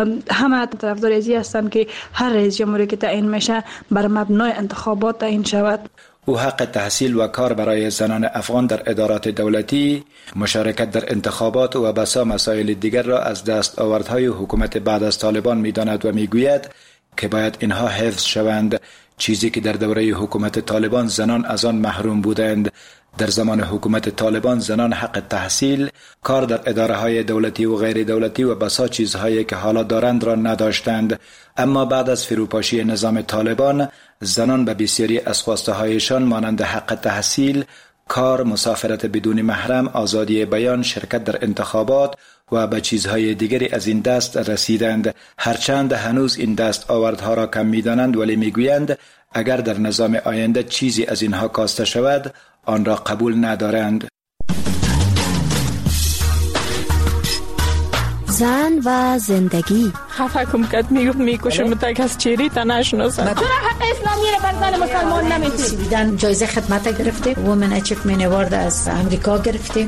همه طرفدار ازی هستن که هر رئیس جمهوری که تعیین میشه بر مبنای انتخابات تعیین شود. او حق تحصیل و کار برای زنان افغان در ادارات دولتی، مشارکت در انتخابات و بسا مسائل دیگر را از دستاوردهای حکومت بعد از طالبان می‌داند و می‌گوید که باید اینها حفظ شوند، چیزی که در دوره حکومت طالبان زنان از آن محروم بودند. در زمان حکومت طالبان زنان حق تحصیل، کار در اداره‌های دولتی و غیر دولتی و بسا چیزهایی که حالا دارند را نداشتند. اما بعد از فروپاشی نظام طالبان زنان به بسیاری از خواسته‌هایشان مانند حق تحصیل، کار، مسافرت بدون محرم، آزادی بیان، شرکت در انتخابات و به چیزهای دیگری از این دست رسیدند. هرچند هنوز این دست آوردها را کم می‌دانند ولی می‌گویند اگر در نظام آینده چیزی از اینها کاسته شود آن را قبول ندارند. زن و زندگی. خفه کم کد میگفت میکشم تک از چیری تا نشناسم. چرا حق اسلامی رو بر زن مسلمان نمیدی؟ سویدن جایزه خدمت گرفته، وومن اچیومنت اوارد از امریکا گرفته.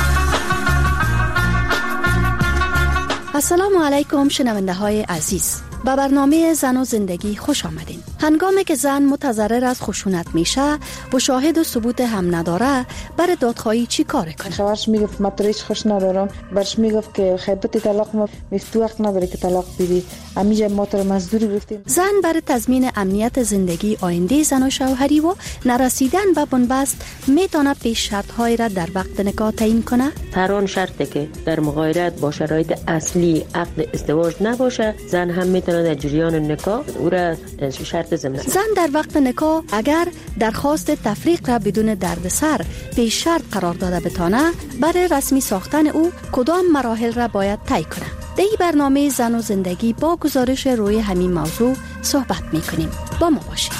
السلام علیکم شنونده های عزیز، به برنامه زن و زندگی خوش آمدین. هنگامی که زن متضرر از خشونت میشه و شاهد و ثبوت هم نداره، بر دادخواهی چی کار کنه؟ شوهرش میگفت من تریش خوش ندارم، برش میگفت که خیبت طلاق ما میفتو حق نداره که طلاق بدی، همیشه ما تو مزدوری گرفتیم. زن برای تضمین امنیت زندگی آینده زن و شوهری و نرسیدن به بنبست میتونه پیش شرط های را در وقت نکاح تعیین کنه. هر آن شرطی که در مغایرت با شرایط اصلی عقد ازدواج نباشه، زن هم میتونه در جریان نکاح او را شرط ضمن. زن در وقت نکاح اگر درخواست تفریق را بدون دردسر پیش شرط قرار داده بتانه، برای رسمی ساختن او کدام مراحل را باید طی کنه. در این برنامه زن و زندگی با گزارش روی همین موضوع صحبت میکنیم. با ما باشید.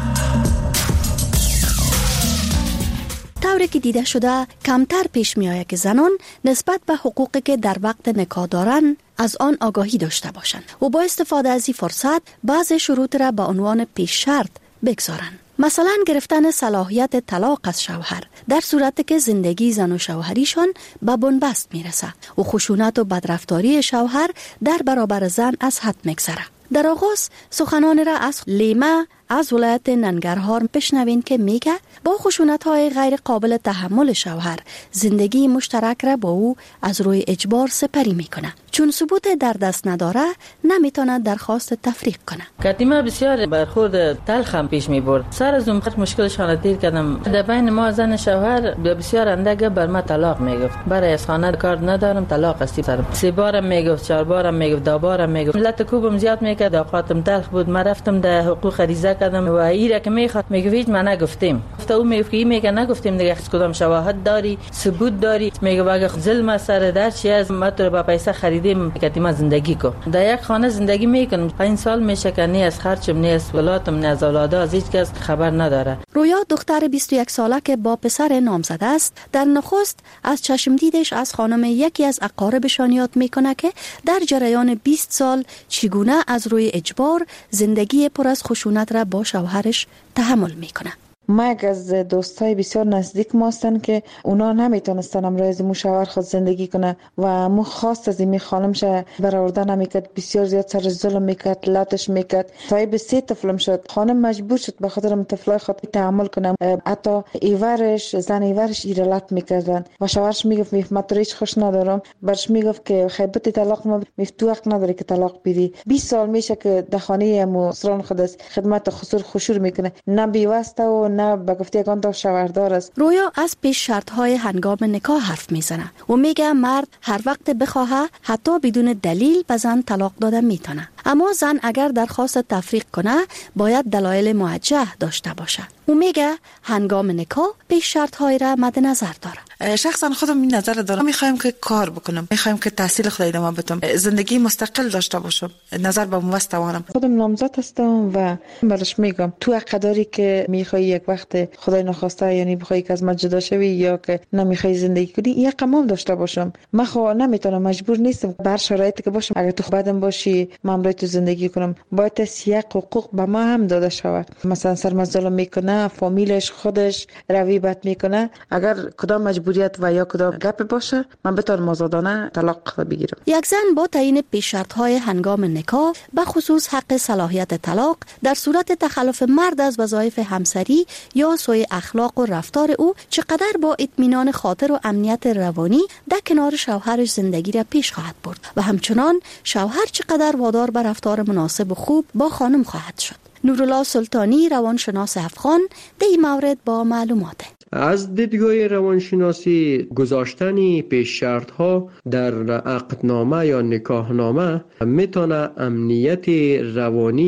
طوری که دیده شده کمتر پیش می آید که زنان نسبت به حقوقی که در وقت نکاح دارند از آن آگاهی داشته باشند و با استفاده از این فرصت بعض شروط را به عنوان پیش شرط بگذارند. مثلا گرفتن صلاحیت طلاق از شوهر در صورتی که زندگی زن و شوهریشان به بنبست میرسه و خشونت و بدرفتاری شوهر در برابر زن از حد میگذره. در آغاز سخنان را از لیما از ولایت ننگرهار بشنوین که میگه با خشونت‌های غیر قابل تحمل شوهر زندگی مشترک را با او از روی اجبار سپری میکنه. چون ثبوت در دست نداره نمیتونه درخواست تفریق کنه. قدیما بسیار برخورد تلخم پیش میبرد. سر از اون مشکلشان دیر کردم. در بین ما زن شوهر بسیار اندک بر ما طلاق میگفت. برای از خانه کار ندارم طلاق استی سرم. سه بارم میگفت، چهار بارم میگفت، دو بارم میگفت. ملت کوبم زیاد میکرد، اوقاتم تلخ بود. ما رفتم در حقوق ریزه کردم و ایره که میخواد میگه ما نگفتیم. گفته او میگه کی میگه نگفتیم دیگه. کدام شواهد داری؟ ثبوت داری؟ میگه اگه ظلم سر در چی از ما تو با پیسه خریدیم که ما زندگی کو. در یک خانه زندگی میکنم. پنج سال میشه که نه از خرچم نه از ولاتم نه از اولادا از هیچ کس خبر نداره. رویا دختر بیست و یک ساله که با پسر نامزد است، در نخست از چشم دیدش از خانم یکی از اقاربشان یاد میکنه که در جریان بیست سال چگونه از روی اجبار زندگی پر از خشونت را با شوهرش تحمل میکنه. ما یک از دوستای بسیار نزدیک ما هستن که اونا نمیتونستن امروز از مشاور خود زندگی کنه و مو خواست از این خانمش برآورده نمیکرد، بسیار زیاد سر ظلم میکرد، لاتش میکرد. تا به سه طفلم شد. خانم مجبور شد به خاطر طفلای خود تحمل کنه. حتی ایورش زن ایورش ایرلات میکردن و شوهرش میگفت میفهمتریش خوش ندارم. برش میگفت که خیبت طلاق ما میفتو حق نداره که طلاق بدی. بیست سال میشه که در خانه مو سران خود خدمت خسور خشور میکنه. نه بیواسطه و نه به گفته یگان تا شوهردار است. رویا از پیش شرط های هنگام نکاح حرف میزنه و میگه مرد هر وقت بخواه حتی بدون دلیل به زن طلاق داده میتونه، اما زن اگر درخواست تفریق کنه باید دلایل موجه داشته باشه. او میگه هنگام نکاح پیش شرط های را مد نظر داره. شخصا خودم این نظر دارم، میخوایم که کار بکنم، میخوایم که تحصیل خود ادامه بدم، زندگی مستقل داشته باشم، نظر به موستوانم. خودم نامزد هستم و برش میگم تو حق داری که میخوای یک وقت خدای نخواسته یعنی بخوای که از من جدا شوی یا که نمیخوای زندگی کنی، یک قمام داشته باشم. من خو نمیتونم، مجبور نیستم بر شرایطی که باشم. اگر تو بعدم باشی من برای تو زندگی کنم، باید یک حقوق به ما هم داده شود. مثلا سرمزدل میکنه، فامیلش خودش روی بد میکنه، اگر کدام مجبوریت و یا کدام گپ باشه من بتونم آزادانه طلاق بگیرم. یک زن با تعیین پیش شرط های هنگام نکاح به خصوص حق صلاحیت طلاق در صورت تخلف مرد از وظایف همسری یا سوء اخلاق و رفتار او چقدر با اطمینان خاطر و امنیت روانی در کنار شوهرش زندگی را پیش خواهد برد و همچنان شوهر چقدر وادار به رفتار مناسب و خوب با خانم خواهد شد. نورالله سلطانی روانشناس افغان در این مورد با معلومات. از دیدگاه روانشناسی گذاشتن پیش شرط ها در عقدنامه یا نکاحنامه میتونه امنیت روانی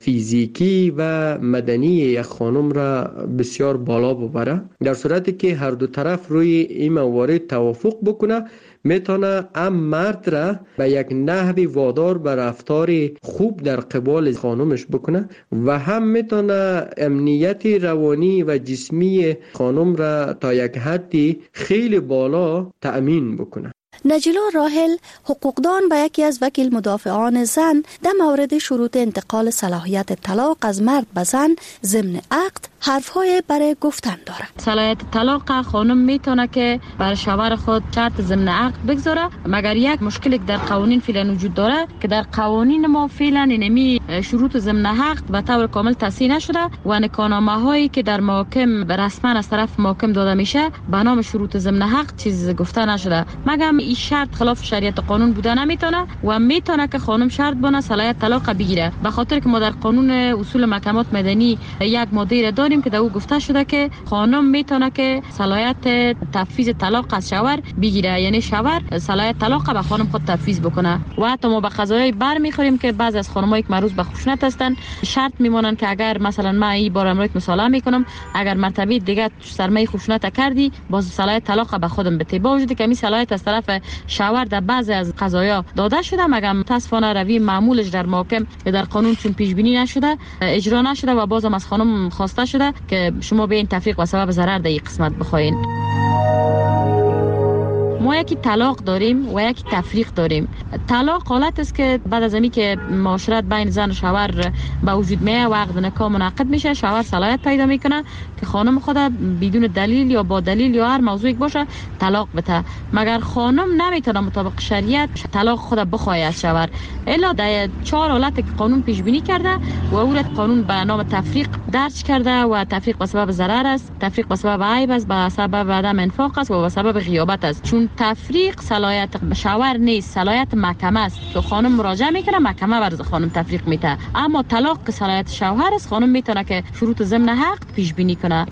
فیزیکی و مدنی یک خانم را بسیار بالا ببره. در صورتی که هر دو طرف روی این موارد توافق بکنه، میتونه هم مرد را به یک نحوی وادار به رفتار خوب در قبال خانمش بکنه و هم میتونه امنیت روانی و جسمی خانم را تا یک حدی خیلی بالا تأمین بکنه. نجلا راحل حقوقدان به یکی از وکیل مدافعان زن در مورد شروط انتقال صلاحیت طلاق از مرد به زن ضمن عقد حرفهای برای گفتن داره. صلاحیت طلاق خانم میتونه که بر شوهر خود شرط ضمن عقد بگذاره، مگر یک مشکلی در قوانین فعلا وجود داره که در قوانین ما فعلا اینمی شروط ضمن عقد به طور کامل تصحیح نشده و نکاحنامه هایی که در محاکم رسما از طرف محاکم داده میشه به نام شروط ضمن عقد چیز گفته نشده، مگر این شرط خلاف شریعت قانون بوده نمیتونه و میتونه که خانم شرط بونه صلاحیت طلاق بگیره، به خاطر که ما در قانون اصول محکمات مدنی یک ماده داریم که در او گفته شده که خانم میتونه که صلاحیت تفویض طلاق از شوهر بگیره، یعنی شوهر صلاحیت طلاق به خانم خود تفویض بکنه. و حتی ما به قضایی بر میخوریم که بعضی از خانمایی که معروف به خشونت هستند شرط میمونن که اگر مثلا من این بار امروز مصالحه میکنم، اگر مرتبه دیگه سرمه خشونت کردی باز صلاحیت طلاق به خودم بده، با وجودی که می صلاحیت از طرف شوهر در بعضی از قضایا داده شده، مگر متاسفانه روی معمولش در محاکم در قانون چون پیش بینی نشده، اجرا نشده و بازم از خانم خواسته شده که شما به این تفریق و سبب ضرر در این قسمت بخواین. ما یکی طلاق داریم و یکی تفریق داریم. طلاق حالت است که بعد از اینکه که معاشرت بین زن و شوهر به وجود میاد و عقد نکاح منعقد میشه، شوهر صلاحیت پیدا میکنه که خانم خود بدون دلیل یا با دلیل یا هر موضوعی باشه طلاق بده، مگر خانم نمیتونه مطابق شریعت طلاق خود بخواه از شوهر، الا در چهار حالت که قانون پیش بینی کرده و اول قانون به نام تفریق درج کرده و تفریق به سبب ضرر است، تفریق به سبب عیب است، به سبب عدم انفاق است و به سبب غیابت است. چون تفریق صلاحیت شوهر نیست، صلاحیت محکمه است که خانم مراجعه میکنه، محکمه بر خانم تفریق میده. اما طلاق که صلاحیت شوهر است، خانم میتونه که شروط ضمن حق پیش بینی کنه.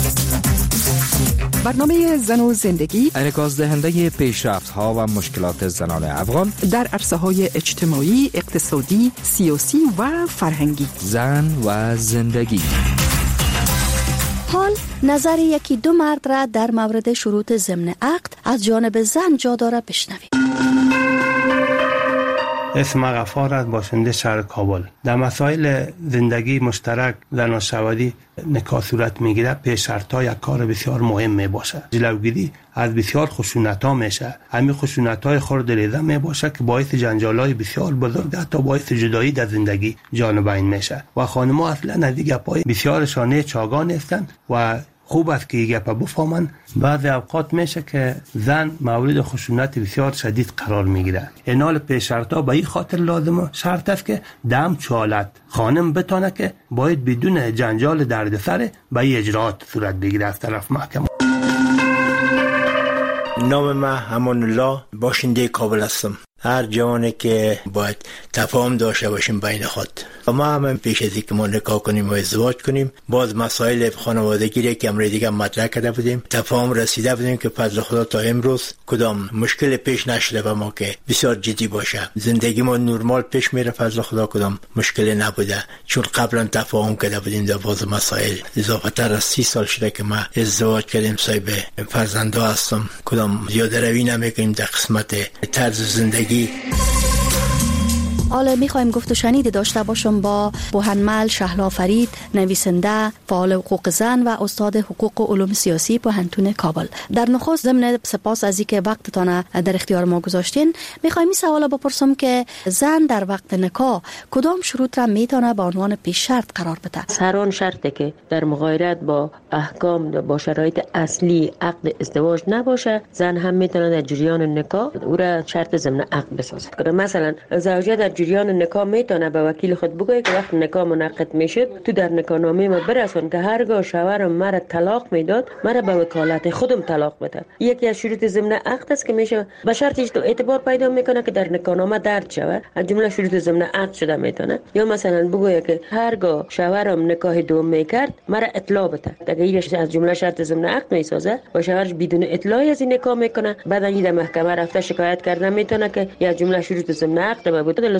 برنامه زن و زندگی انعکاس دهنده پیشرفت‌ها و مشکلات زنان افغان در عرصه‌های اجتماعی، اقتصادی، سیاسی و فرهنگی. زن و زندگی. حال نظر یکی دو مرد را در مورد شروط ضمن عقد از جانب زن جا داره بشنویم. اسم غفار، باشنده شهر کابل. در مسائل زندگی مشترک زن و شوهری نکاح صورت میگیره، پیش شرط‌ها یک کار بسیار مهم می باشه. جلوگیری از بسیار خشونت‌ها میشه. همین خشونت‌های خرد ریزه می باشه که باعث جنجال‌های بسیار بزرگ، حتی باعث جدایی در زندگی جانبین میشه. و خانم‌ها اصلا از این گپ‌های بسیارشان چاگان هستند و خوب است که این گپ بفهمن. بعضی اوقات میشه که زن مورد خشونت بسیار شدید قرار میگیره. اینال پیش شرط‌ها به این خاطر لازمه شرط است که دم چالت خانم بتونه که باید بدون جنجال دردسر به این اجراات صورت بگیره از طرف محکمه. نام من امان الله، باشنده کابل هستم. هر جوانی که باید تفاهم داشته باشیم بین خود. ما هم پیش از اینکه ما نکاح کنیم و ازدواج کنیم، باز مسائل خانوادگی که امروز دیگه مطرح کرده بودیم، تفاهم رسیده بودیم که فضل خدا تا امروز کدام مشکل پیش نشده به ما که بسیار جدی باشه. زندگی ما نرمال پیش میره، فضل خدا کدام مشکلی نبوده، چون قبلا تفاهم کرده بودیم در باز مسائل. اضافه تر از سی سال شده که ما ازدواج کردیم، صاحب فرزندا هستم، کدام زیاده روی نمیکنیم در قسمت طرز زندگی. حالا میخوایم گفت و شنید داشته باشم با بوهنمل شهلا فرید، نویسنده، فعال حقوق زن و استاد حقوق و علوم سیاسی پوهنتون کابل. در نخست ضمن سپاس از اینکه وقتتان در اختیار ما گذاشتین، میخوایم این سوال بپرسم که زن در وقت نکاح کدام شروط را میتونه به عنوان پیش شرط قرار بده؟ هر آن شرطی که در مغایرت با احکام با شرایط اصلی عقد ازدواج نباشه، زن هم میتونه در جریان نکاح او را شرط ضمن عقد بسازه. مثلا زوجه در جریان نکاح میتونه به وکیل خود بگه که وقت نکاح منعقد میشد، تو در نکاحنامه ما برسون که هرگاه شوهرم مرا طلاق میداد، مرا به وکالت خودم طلاق بده. یکی از شروط ضمن عقد است که میشه به شرطش تو اعتبار پیدا میکنه که در نکاحنامه درج شود، از جمله شروط ضمن عقد شده میتونه. یا مثلا بگه که هرگاه شوهرم نکاح دوم میکرد، مرا اطلاع بده. دیگه این از جمله شرط ضمن عقد میسازه و شوهرش بدون اطلاعی از این نکاح میکنه، بعد این در محکمه رفته شکایت کرده میتونه که یا جمله شروط ضمن عقد به بود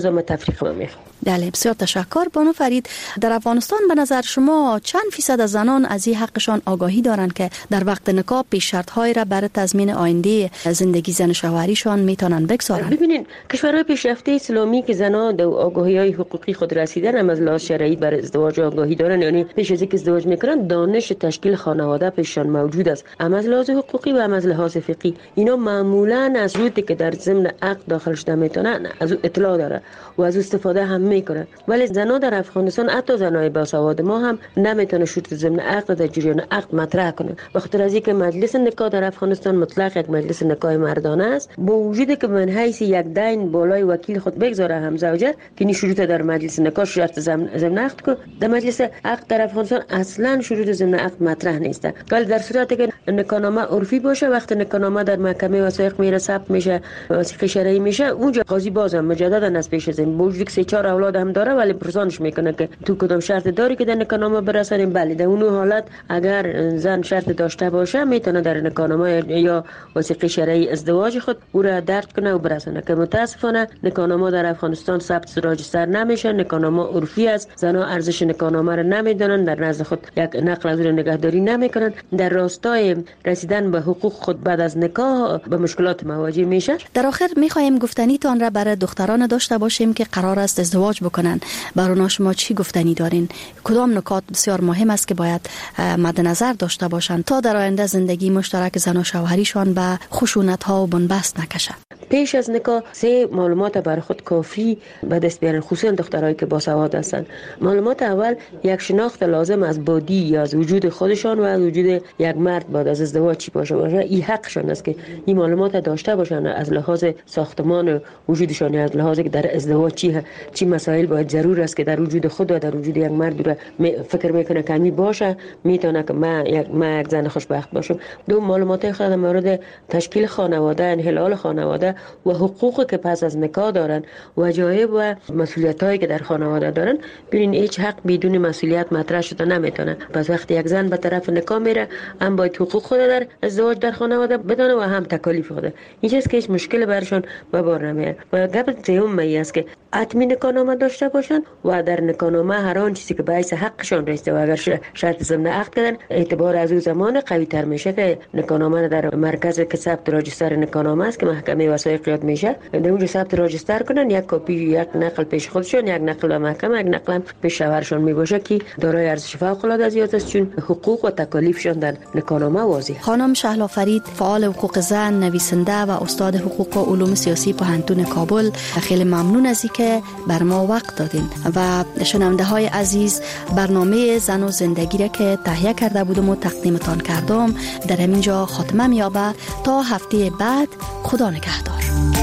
لحاظ من تفریق ما میخوام. بله بسیار تشکر بانو فرید. در افغانستان به نظر شما چند فیصد از زنان از این حقشان آگاهی دارند که در وقت نکاح پیش شرط های را برای تضمین آینده زندگی زن شوهریشان میتونن بگذارن؟ ببینین کشورهای پیشرفته اسلامی که زنان در آگاهی های حقوقی خود رسیدن هم از لحاظ شرعی بر ازدواج آگاهی دارن، یعنی پیش از اینکه ازدواج میکنن دانش تشکیل خانواده پیششان موجود است، هم از لحاظ حقوقی و هم از لحاظ فقهی. اینا معمولا از شروطی که در ضمن عقد داخل شده میتونن از اطلاع داره و از استفاده هم میکنه. ولی زنان در افغانستان حتی زنای باسواد ما هم نمیتونه شروط ضمن عقد در جریان عقد مطرح کنه، به خاطر از اینکه مجلس نکاح در افغانستان مطلق یک مجلس نکاح مردانه است، با وجودی که من حیث یک دین بالای وکیل خود بگذاره هم زوجه که این شروط در مجلس نکاح شرط ضمن عقد کو در مجلس عقد در افغانستان اصلا شروط ضمن عقد مطرح نیست. ولی در صورتی که نکاحنامه عرفی باشه، وقت نکاحنامه در محکمه وثایق میره ثبت میشه، وثیقه شرعی میشه، اونجا قاضی بازم مجددا از پیش از این با وجودی که سه چهار اولاد هم داره ولی پرسانش میکنه که تو کدام شرط داری که در نکاحنامه برسونیم. بله در اون حالت اگر زن شرط داشته باشه میتونه در نکاحنامه یا وثیقه شرعی ازدواج خود او را درج کنه و برسونه، که متاسفانه نکاحنامه در افغانستان ثبت راجستر نمیشه. نکاحنامه عرفی است، زنها ارزش نکاحنامه را نمیدونن، در نزد خود یک نقل از اون نگهداری نمیکنن، در راستای رسیدن به حقوق خود بعد از نکاح به مشکلات مواجه میشه. در آخر میخوایم گفتنیتان را برای دختران داشته باشیم که قرار است ازدواج بکنن. برای شما چی گفتنی دارین؟ کدام نکات بسیار مهم است که باید مد نظر داشته باشند تا در آینده زندگی مشترک زن و شوهریشان به خشونت ها و بنبست نکشه؟ پیش از نکاح سه معلومات بر خود کافی به دست بیارن، خصوصا دخترایی که باسواد هستند. معلومات اول یک شناخت لازم از بادی یا از وجود خودشان و از وجود یک مرد بعد از ازدواج چی باشه باشه. این حقشان است که این معلومات داشته باشن از لحاظ ساختمان وجودشان، از لحاظ که در ازدواج چی چی مسائل باید ضرور است که در وجود خود و در وجود یک مرد رو فکر میکنه که می باشه، میتونه که من یک من یک زن خوشبخت باشم. دو معلومات خود در مورد تشکیل خانواده، انحلال خانواده و حقوقی که پس از نکاح دارن، وجایب و مسئولیتایی که در خانواده دارن. ببین هیچ حق بدون مسئولیت مطرح شده نمیتونه. پس وقتی یک زن به طرف نکاح میره، هم باید حقوق خود در ازدواج در خانواده بدونه و هم تکالیف خود. این چیز که هیچ مشکل برشون به بار نمیاد. و قبل سوم می است که حتمی نکاحنامه داشته باشن و در نکاحنامه هر آن چیزی که باعث حقشان رسیده و اگر شرط ضمن عقد کردن، اعتبار از اون زمان قوی تر میشه که نکاحنامه در مرکز که ثبت راجستر نکاحنامه است که محکمه وثایق یاد میشه، در اونجا ثبت راجستر کنن، یک کپی یک نقل پیش خودشون، یک نقل به محکمه، یک نقل پیش شوهرشون میباشه که دارای ارزش فوق العاده زیاد است، چون حقوق و تکالیفشون در نکاحنامه واضحه. خانم شهلا فرید، فعال حقوق زن، نویسنده و استاد حقوق و علوم سیاسی پوهنتون کابل، خیلی ممنون از اینکه بر ما وقت دادین. و شنونده های عزیز، برنامه زن و زندگی را که تهیه کرده بودم و تقدیمتان کردم در همینجا خاتمه می‌یابد. تا هفته بعد، خدا نگهدار.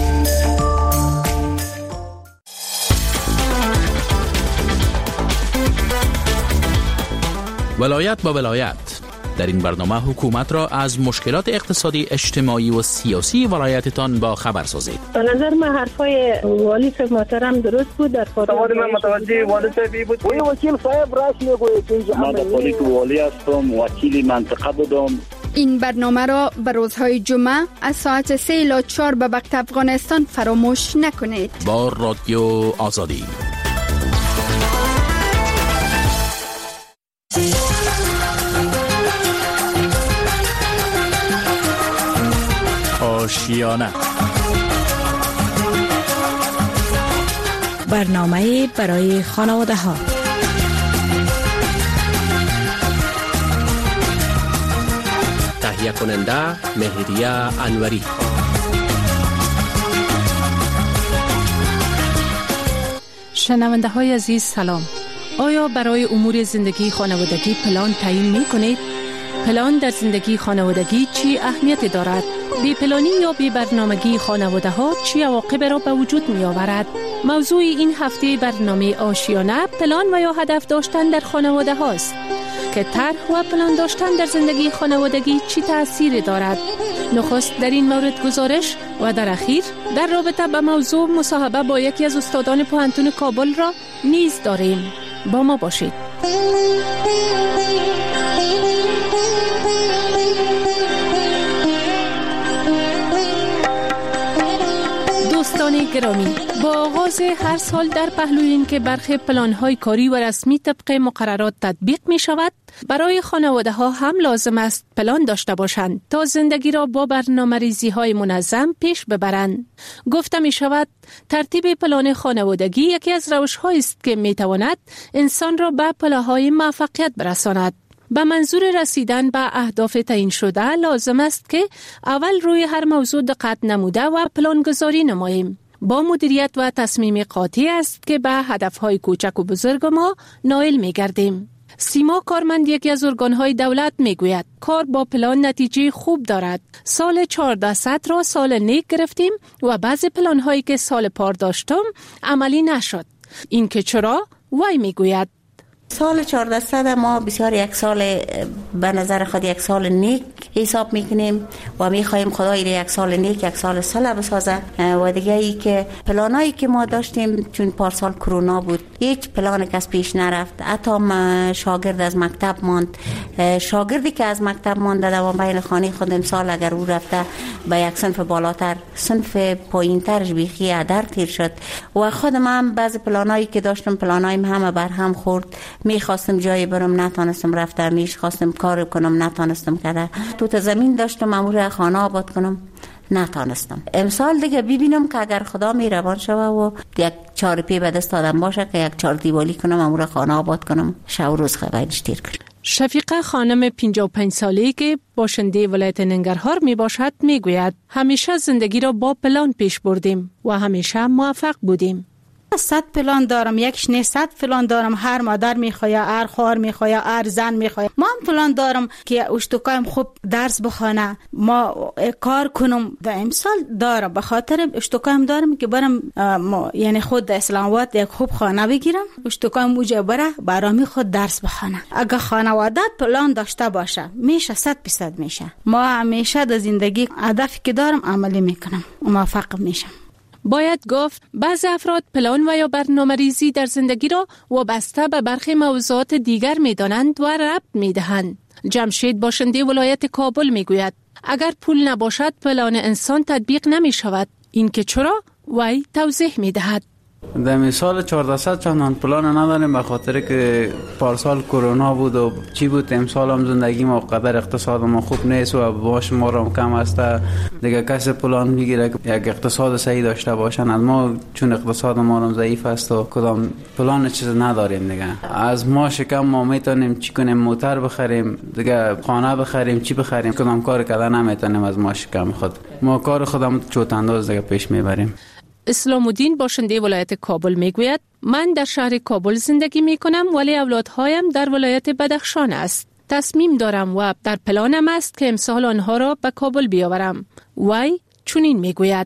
ولایت با ولایت. در این برنامه حکومت را از مشکلات اقتصادی، اجتماعی و سیاسی ولایتتان با خبر سازید. به نظر من حرفای والی صاحب محترم درست بود. در سوال من متوجه والی صاحب بود. وی وکیل صاحب راست میگوید که من پلیس والی هستم، وکیل منطقه بودم. این برنامه را به روزهای جمعه از ساعت سه الی چهار به وقت افغانستان فراموش نکنید. با رادیو آزادی. آشیانه، برنامه برای خانواده ها. تهیه کننده مهریه انوری. شنونده های عزیز سلام. آیا برای امور زندگی خانوادگی پلان تعیین می کنید؟ پلان در زندگی خانوادگی چی اهمیتی دارد؟ بی پلانی یا بی برنامگی خانواده ها چی عواقب را به وجود می آورد؟ موضوع این هفته برنامه آشیانه پلان و یا هدف داشتن در خانواده هاست که طرح و پلان داشتن در زندگی خانوادگی چی تأثیر دارد. نخست در این مورد گزارش و در اخیر در رابطه با موضوع مصاحبه با یکی از استادان پوهنتون کابل را نیز داریم. با ما باشید. دوستان شنوندگان گرامی، با آغاز هر سال در پهلوی این که برخی پلان‌های کاری و رسمی طبق مقررات تطبیق می شود، برای خانواده ها هم لازم است پلان داشته باشند تا زندگی را با برنامه‌ریزی های منظم پیش ببرند. گفته می شود ترتیب پلان خانوادگی یکی از روش‌هایی است که می تواند انسان را به پله‌های موفقیت برساند. به منظور رسیدن به اهداف تعیین شده لازم است که اول روی هر موضوع دقت نموده و پلانگذاری نماییم. با مدیریت و تصمیم قاطع است که به هدفهای کوچک و بزرگ ما نائل می گردیم. سیما کارمند یکی از ارگانهای دولت می گوید کار با پلان نتیجه خوب دارد. سال چهاردهصد را سال نیک گرفتیم و بعضی پلانهایی که سال پار داشتم عملی نشد. این که چرا؟ وی می گوید سال چهاردهصد ما بسیار یک سال به نظر خود یک سال نیک حساب میکنیم و میخواهیم خدای یک سال نیک یک سال صلح بسازه. و دیگه ای که پلانایی که ما داشتیم چون پارسال کرونا بود هیچ پلان کس پیش نرفت. حتی شاگرد از مکتب ماند. شاگردی که از مکتب مانده در بین خانه خود امسال اگر او رفته به یک صنف بالاتر صنف پایینترش بیخی ادر تیر شد. و خودم هم بعضی پلانایی که داشتم پلانایم همه بر هم خورد. میخواستم جایی برم نتانستم رفتم، میش خواستم کار کنم نتانستم کرده. تو زمین داشتم مامور خانه آباد کنم نتانستم. امسال دیگه ببینم که اگر خدا میروان شوه و یک چهار پی به دست آدم باشه که یک چهار دیوالی کنم مامور خانه آباد کنم شب روز خبرش تیر کنم. شفیقه خانم پنجاه و پنج ساله‌ای که باشنده ولایت ننگرهار می باشد می گوید همیشه زندگی را با پلان پیش بردیم و همیشه موفق بودیم. صد پلان دارم، یکش نه صد پلان دارم. هر مادر میخواد، هر خواهر میخواد، هر زن میخواد. ما هم پلان دارم که اشتکایم خوب درس بخونه، ما کار کنم. در امسال دارم به خاطر اشتکایم دارم که برم یعنی خود اسلام آباد یک خوب خانه بگیرم، اشتکایم اوجه بره برامی خود درس بخونه. اگه خانواده پلان داشته باشه میشه صد درصد میشه. ما همیشه در زندگی هدفی که دارم عملی میکنم و موفق میشم. باید گفت بعضی افراد پلان و یا برنامه ریزی در زندگی را وابسته به برخی موضوعات دیگر می دانند و ربط می دهند. جمشید باشنده ولایت کابل می گوید اگر پول نباشد پلان انسان تطبیق نمی شود. این که چرا؟ وی توضیح می دهد. در مثال چهاردهصد چندان پلان نداریم به خاطر که پارسال کرونا بود و چی بود. امسال هم زندگی ما قدر اقتصاد ما خوب نیست و باش ما را کم است. دیگه کسی پلان میگیره که یک اقتصاد صحیح داشته باشن. از ما چون اقتصاد ما را ضعیف است و کدام پلان چیز نداریم. دیگه از ما شکم ما میتونیم چی کنیم، موتر بخریم، دیگه خانه بخریم، چی بخریم، کدام کار کردن نمیتونیم. از ما شکم خود ما کار خودم چوت انداز دیگه پیش میبریم. اسلام الدین باشنده ولایت کابل میگوید من در شهر کابل زندگی میکنم ولی اولادهایم در ولایت بدخشان است. تصمیم دارم و در پلانم است که امسال آنها را به کابل بیاورم. وی چنین میگوید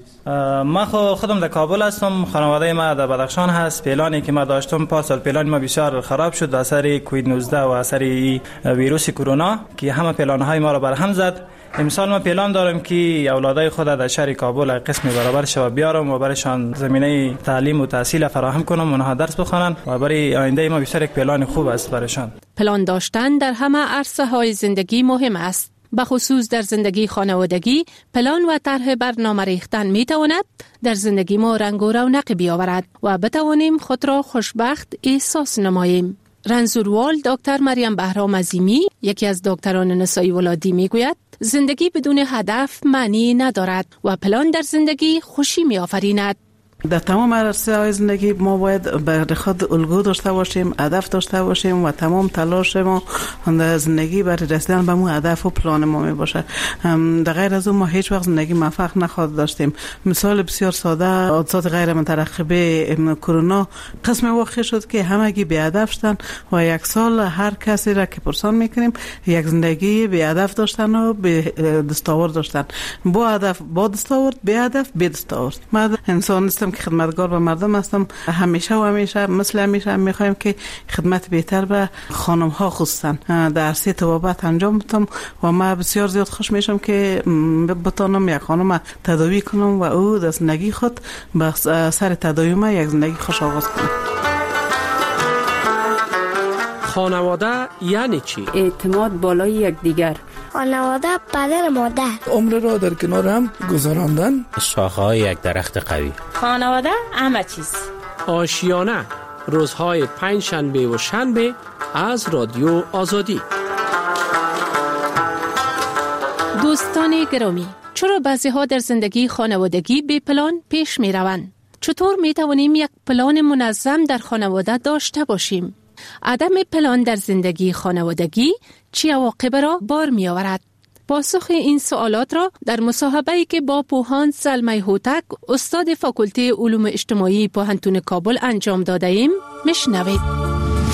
ما خودم در کابل هستم، خانواده ما در بدخشان هست. پلانی که ما داشتم پارسال پلان ما بسیار خراب شد در اثر کووید نوزده و اثر ویروس کرونا که همه پلان‌های ما را بر هم زد. امسال ما پلان دارم که اولادای خود در شهر کابل قسم برابر شو بیارم و برایشان زمینه تعلیم و تحصیل فراهم کنم، اونها درس بخونن و برای آینده ما بسیار یک پلان خوب است برایشان. پلان داشتن در همه عرصه‌های زندگی مهم است. به خصوص در زندگی خانوادگی پلان و طرح برنامه ریختن می تواند در زندگی ما رنگ و رونق بیاورد و بتوانیم خود را خوشبخت احساس نماییم. رنزوروال دکتر مریم بهرام عظیمی یکی از دکتران نسایی ولادی می گوید زندگی بدون هدف معنی ندارد و پلان در زندگی خوشی می آفریند. در تمام عرصه های زندگی ما باید برای خود الگو داشته باشیم، هدف داشته باشیم و تمام تلاش ما در زندگی برای رسیدن به اون هدف و پلان ما می باشه. در غیر از اون ما هیچ وقت زندگی موفق نخواهد داشتیم. مثال بسیار ساده حادثات غیر مترقبه کرونا قسم واقع شد که همگی بی هدف شدن و یک سال هر کسی را که پرسان میکنیم یک زندگی بی هدف داشتن و بی دستاورد داشتن. با هدف با دستاورد، بی هدف بی دستاورد. من انسان هستم که خدمتگار به مردم هستم. همیشه و همیشه مثل همیشه میخوایم که خدمت بهتر به خانم ها خصوصا در عرصه طبابت انجام بدم و من بسیار زیاد خوش میشم که بتانم یک خانم تداوی کنم و او در زندگی خود به سر تداوی ما یک زندگی خوش آغاز کنم. خانواده یعنی چی؟ اعتماد بالای یکدیگر خانواده، پدر مادر. عمر را در کنار هم گذراندن. شاخه‌های یک درخت قوی. خانواده همه چیز. آشیانه روزهای پنج شنبه و شنبه از رادیو آزادی. دوستان گرامی، چرا بعضی ها در زندگی خانوادگی بی پلان پیش می روند؟ چطور می توانیم یک پلان منظم در خانواده داشته باشیم؟ عدم پلان در زندگی خانوادگی چه عواقب را بار می آورد؟ پاسخ این سوالات را در مصاحبه‌ای که با پوهاند زلمه هوتک، استاد فاکولته علوم اجتماعی پوهنتون کابل انجام داده ایم میشنوید.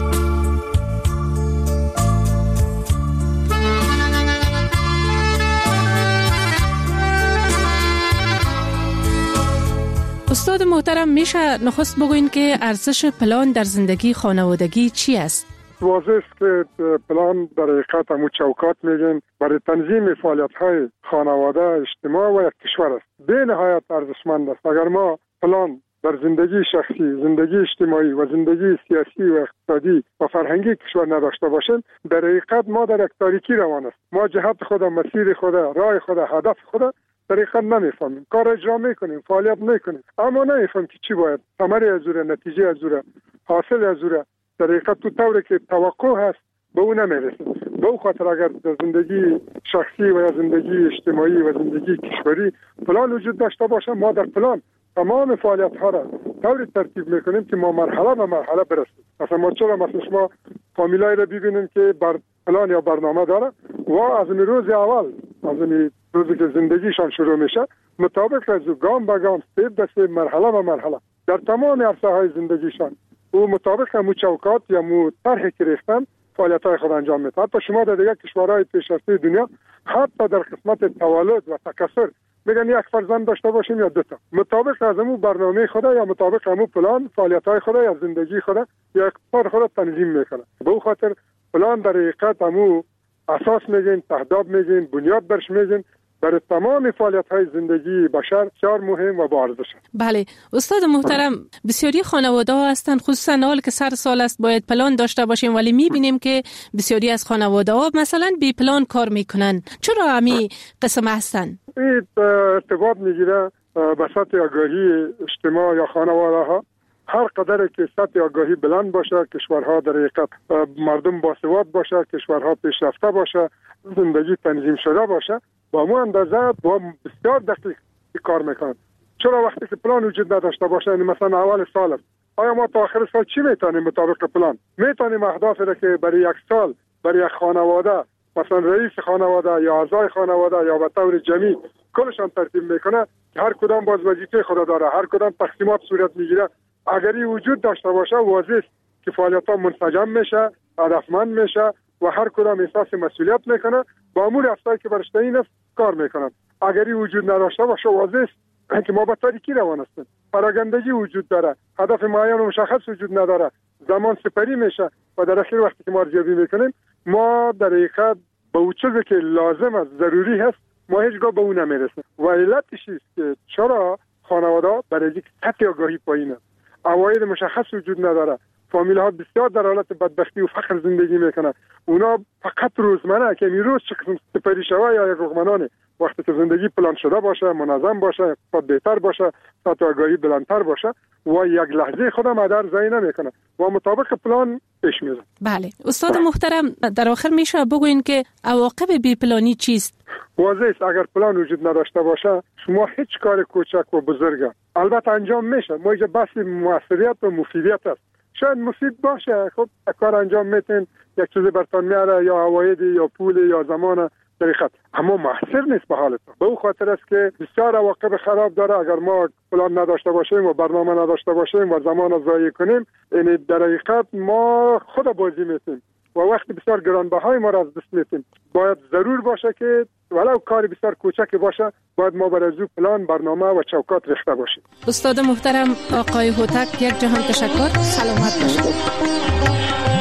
استاد محترم، میشه نخست بگوین که ارزش پلان در زندگی خانوادگی چی است؟ واضح است که پلان در حقیقت همون چوکات میگن برای تنظیم فعالیت‌های خانواده، اجتماع و یک کشور است. به نهایت ارزشمند است. اگر ما پلان در زندگی شخصی، زندگی اجتماعی و زندگی سیاسی و اقتصادی و فرهنگی کشور نداشته باشیم، در حقیقت ما در یک تاریکی روان است. ما جهت خود، مسیر خود، راه خود، هدف خود در حقیقت نمیفهمیم. کار اجرا میکنیم، فعالیت میکنیم، اما نمیفهمیم که چی باید، ثمره از اون، نتیجه از اون، حاصل از اون در حقیقت تو طوری که توقع هست به اون نمیرسیم. به اون خاطر اگر در زندگی شخصی و یا زندگی اجتماعی و زندگی کشوری پلان وجود داشته باشه، ما در پلان تمام فعالیت ها را طوری ترتیب میکنیم که ما مرحله به مرحله برسیم. مثلا ما چرا مثلا شما فامیلای را ببینیم که بر پلان یا برنامه داره و از این روز اول، از این روزی که زندگیشان شروع میشه، مطابق از گام به گام، استپ به استپ، مرحله به مرحله در تمام عرصه های زندگیشان و مطابق همون چوکات یا مو طرحی که ریختن فعالیت‌های خود انجام میده. حتی شما در دیگر کشورهای پیشرفته دنیا حتی در قسمت تولد و تکثر میگن یک فرزند داشته باشیم یا دو تا، مطابق از همون برنامه خود یا مطابق همون پلان فعالیت‌های خود یا زندگی خود یا اقتصاد خود تنظیم میکنه. به اون خاطر پلان در حقیقت همون اساس میگن، تهداب میگن، بنیاد برش میگن برای تمام فعالیت‌های زندگی بشر بسیار مهم و با ارزش است. بله استاد محترم، بسیاری خانواده‌ها هستند، خصوصا حال که سر سال است باید پلان داشته باشیم، ولی می‌بینیم که بسیاری از خانواده‌ها مثلا بی پلان کار میکنن. چرا همی قسم هستند؟ این ارتباط میگیره به سطح آگاهی اجتماع یا خانواده‌ها. هر قدر که سطح آگاهی بلند باشه، کشورها در حقیقت مردم باسواد باشه، کشورها پیشرفته باشه، زندگی تنظیم شده باشه، با مو اندازه با بسیار دقیق کار میکنن. چرا وقتی که پلان وجود نداشته باشه، یعنی مثلا اول سال است، آیا ما تا آخر سال چی میتونیم مطابق پلان؟ میتونیم اهدافی را که برای یک سال برای یک خانواده، مثلا رئیس خانواده یا اعضای خانواده یا به طور جمعی کلشان ترتیب میکنه که هر کدام باز وظیفه خود داره، هر کدام تقسیمات صورت میگیره، اگر این وجود داشته باشه واضح است که فعالیت‌ها منسجم میشه، هدفمند میشه و هر کدام احساس مسئولیت میکنه، با امور افسایی که برش تعیین است کار میکنن. اگر این وجود نداشته باشه واضح است که ما به تاریکی روان هستیم، پراگندگی وجود داره، هدف معین و مشخص وجود نداره، زمان سپری میشه و در اخیر وقتی که ما ارزیابی میکنیم ما در حقیقت به اون چیزی که لازم است، ضروری هست، ما هیچگاه به اون نمیرسیم. و علتش است که چرا خانواده برای یک سطح آگاهی پایین است، عواید مشخص وجود نداره، فامیل ها بسیار در حالت بدبختی و فقر زندگی میکنن. اونا فقط روزمره که این روز چه قسم سپری شوه یا یک رقمنانه، وقتی که زندگی پلان شده باشه، منظم باشه، اقتصاد بهتر باشه، سطح آگاهی بلندتر باشه و یک لحظه خودم هدر ضایع نمیکنه و مطابق پلان پیش میره. بله استاد محترم، در آخر میشه بگوین که عواقب بی پلانی چیست؟ واضح است اگر پلان وجود نداشته باشه شما هیچ کار کوچک و بزرگ البته انجام میشه، ما اینجا بحث موثریت و مفیدیت است. شاید مفید باشه، خب کار انجام میتین، یک چیزی برتان میاره یا عواید یا پول یا زمان طریقت، اما محصر نیست به حالتون. به اون خاطر است که بسیار عواقب خراب داره اگر ما پلان نداشته باشیم و برنامه نداشته باشیم و زمان ضایع کنیم. یعنی در حقیقت ما خود بازی میتیم و وقتی بسیار گرانبهای ما را از دست میتیم. باید ضرور باشه که ولو کاری بسیار کوچکی باشه باید ما برای زو پلان، برنامه و چوکات ریخته باشیم. استاد محترم آقای هوتک، یک جهان تشکر، سلامت باشید.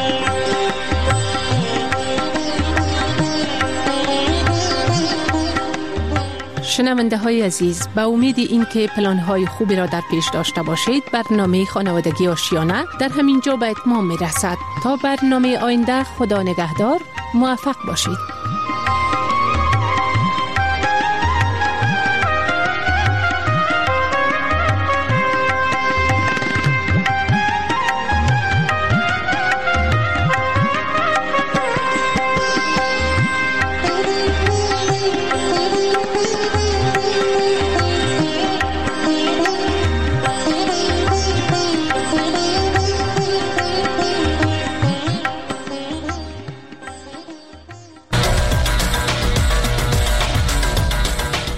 شنونده های عزیز، با امید این که پلان های خوبی را در پیش داشته باشید، برنامه خانوادگی آشیانه در همین جا به اتمام می رسد. تا برنامه آینده، خدا نگهدار، موفق باشید.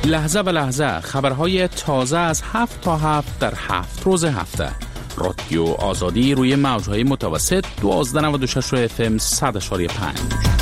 لحظه به لحظه خبرهای تازه از هفت تا هفت در هفت روز هفته. رادیو آزادی روی موجهای متوسط دوازده نود و شش اف ام صد و پنج.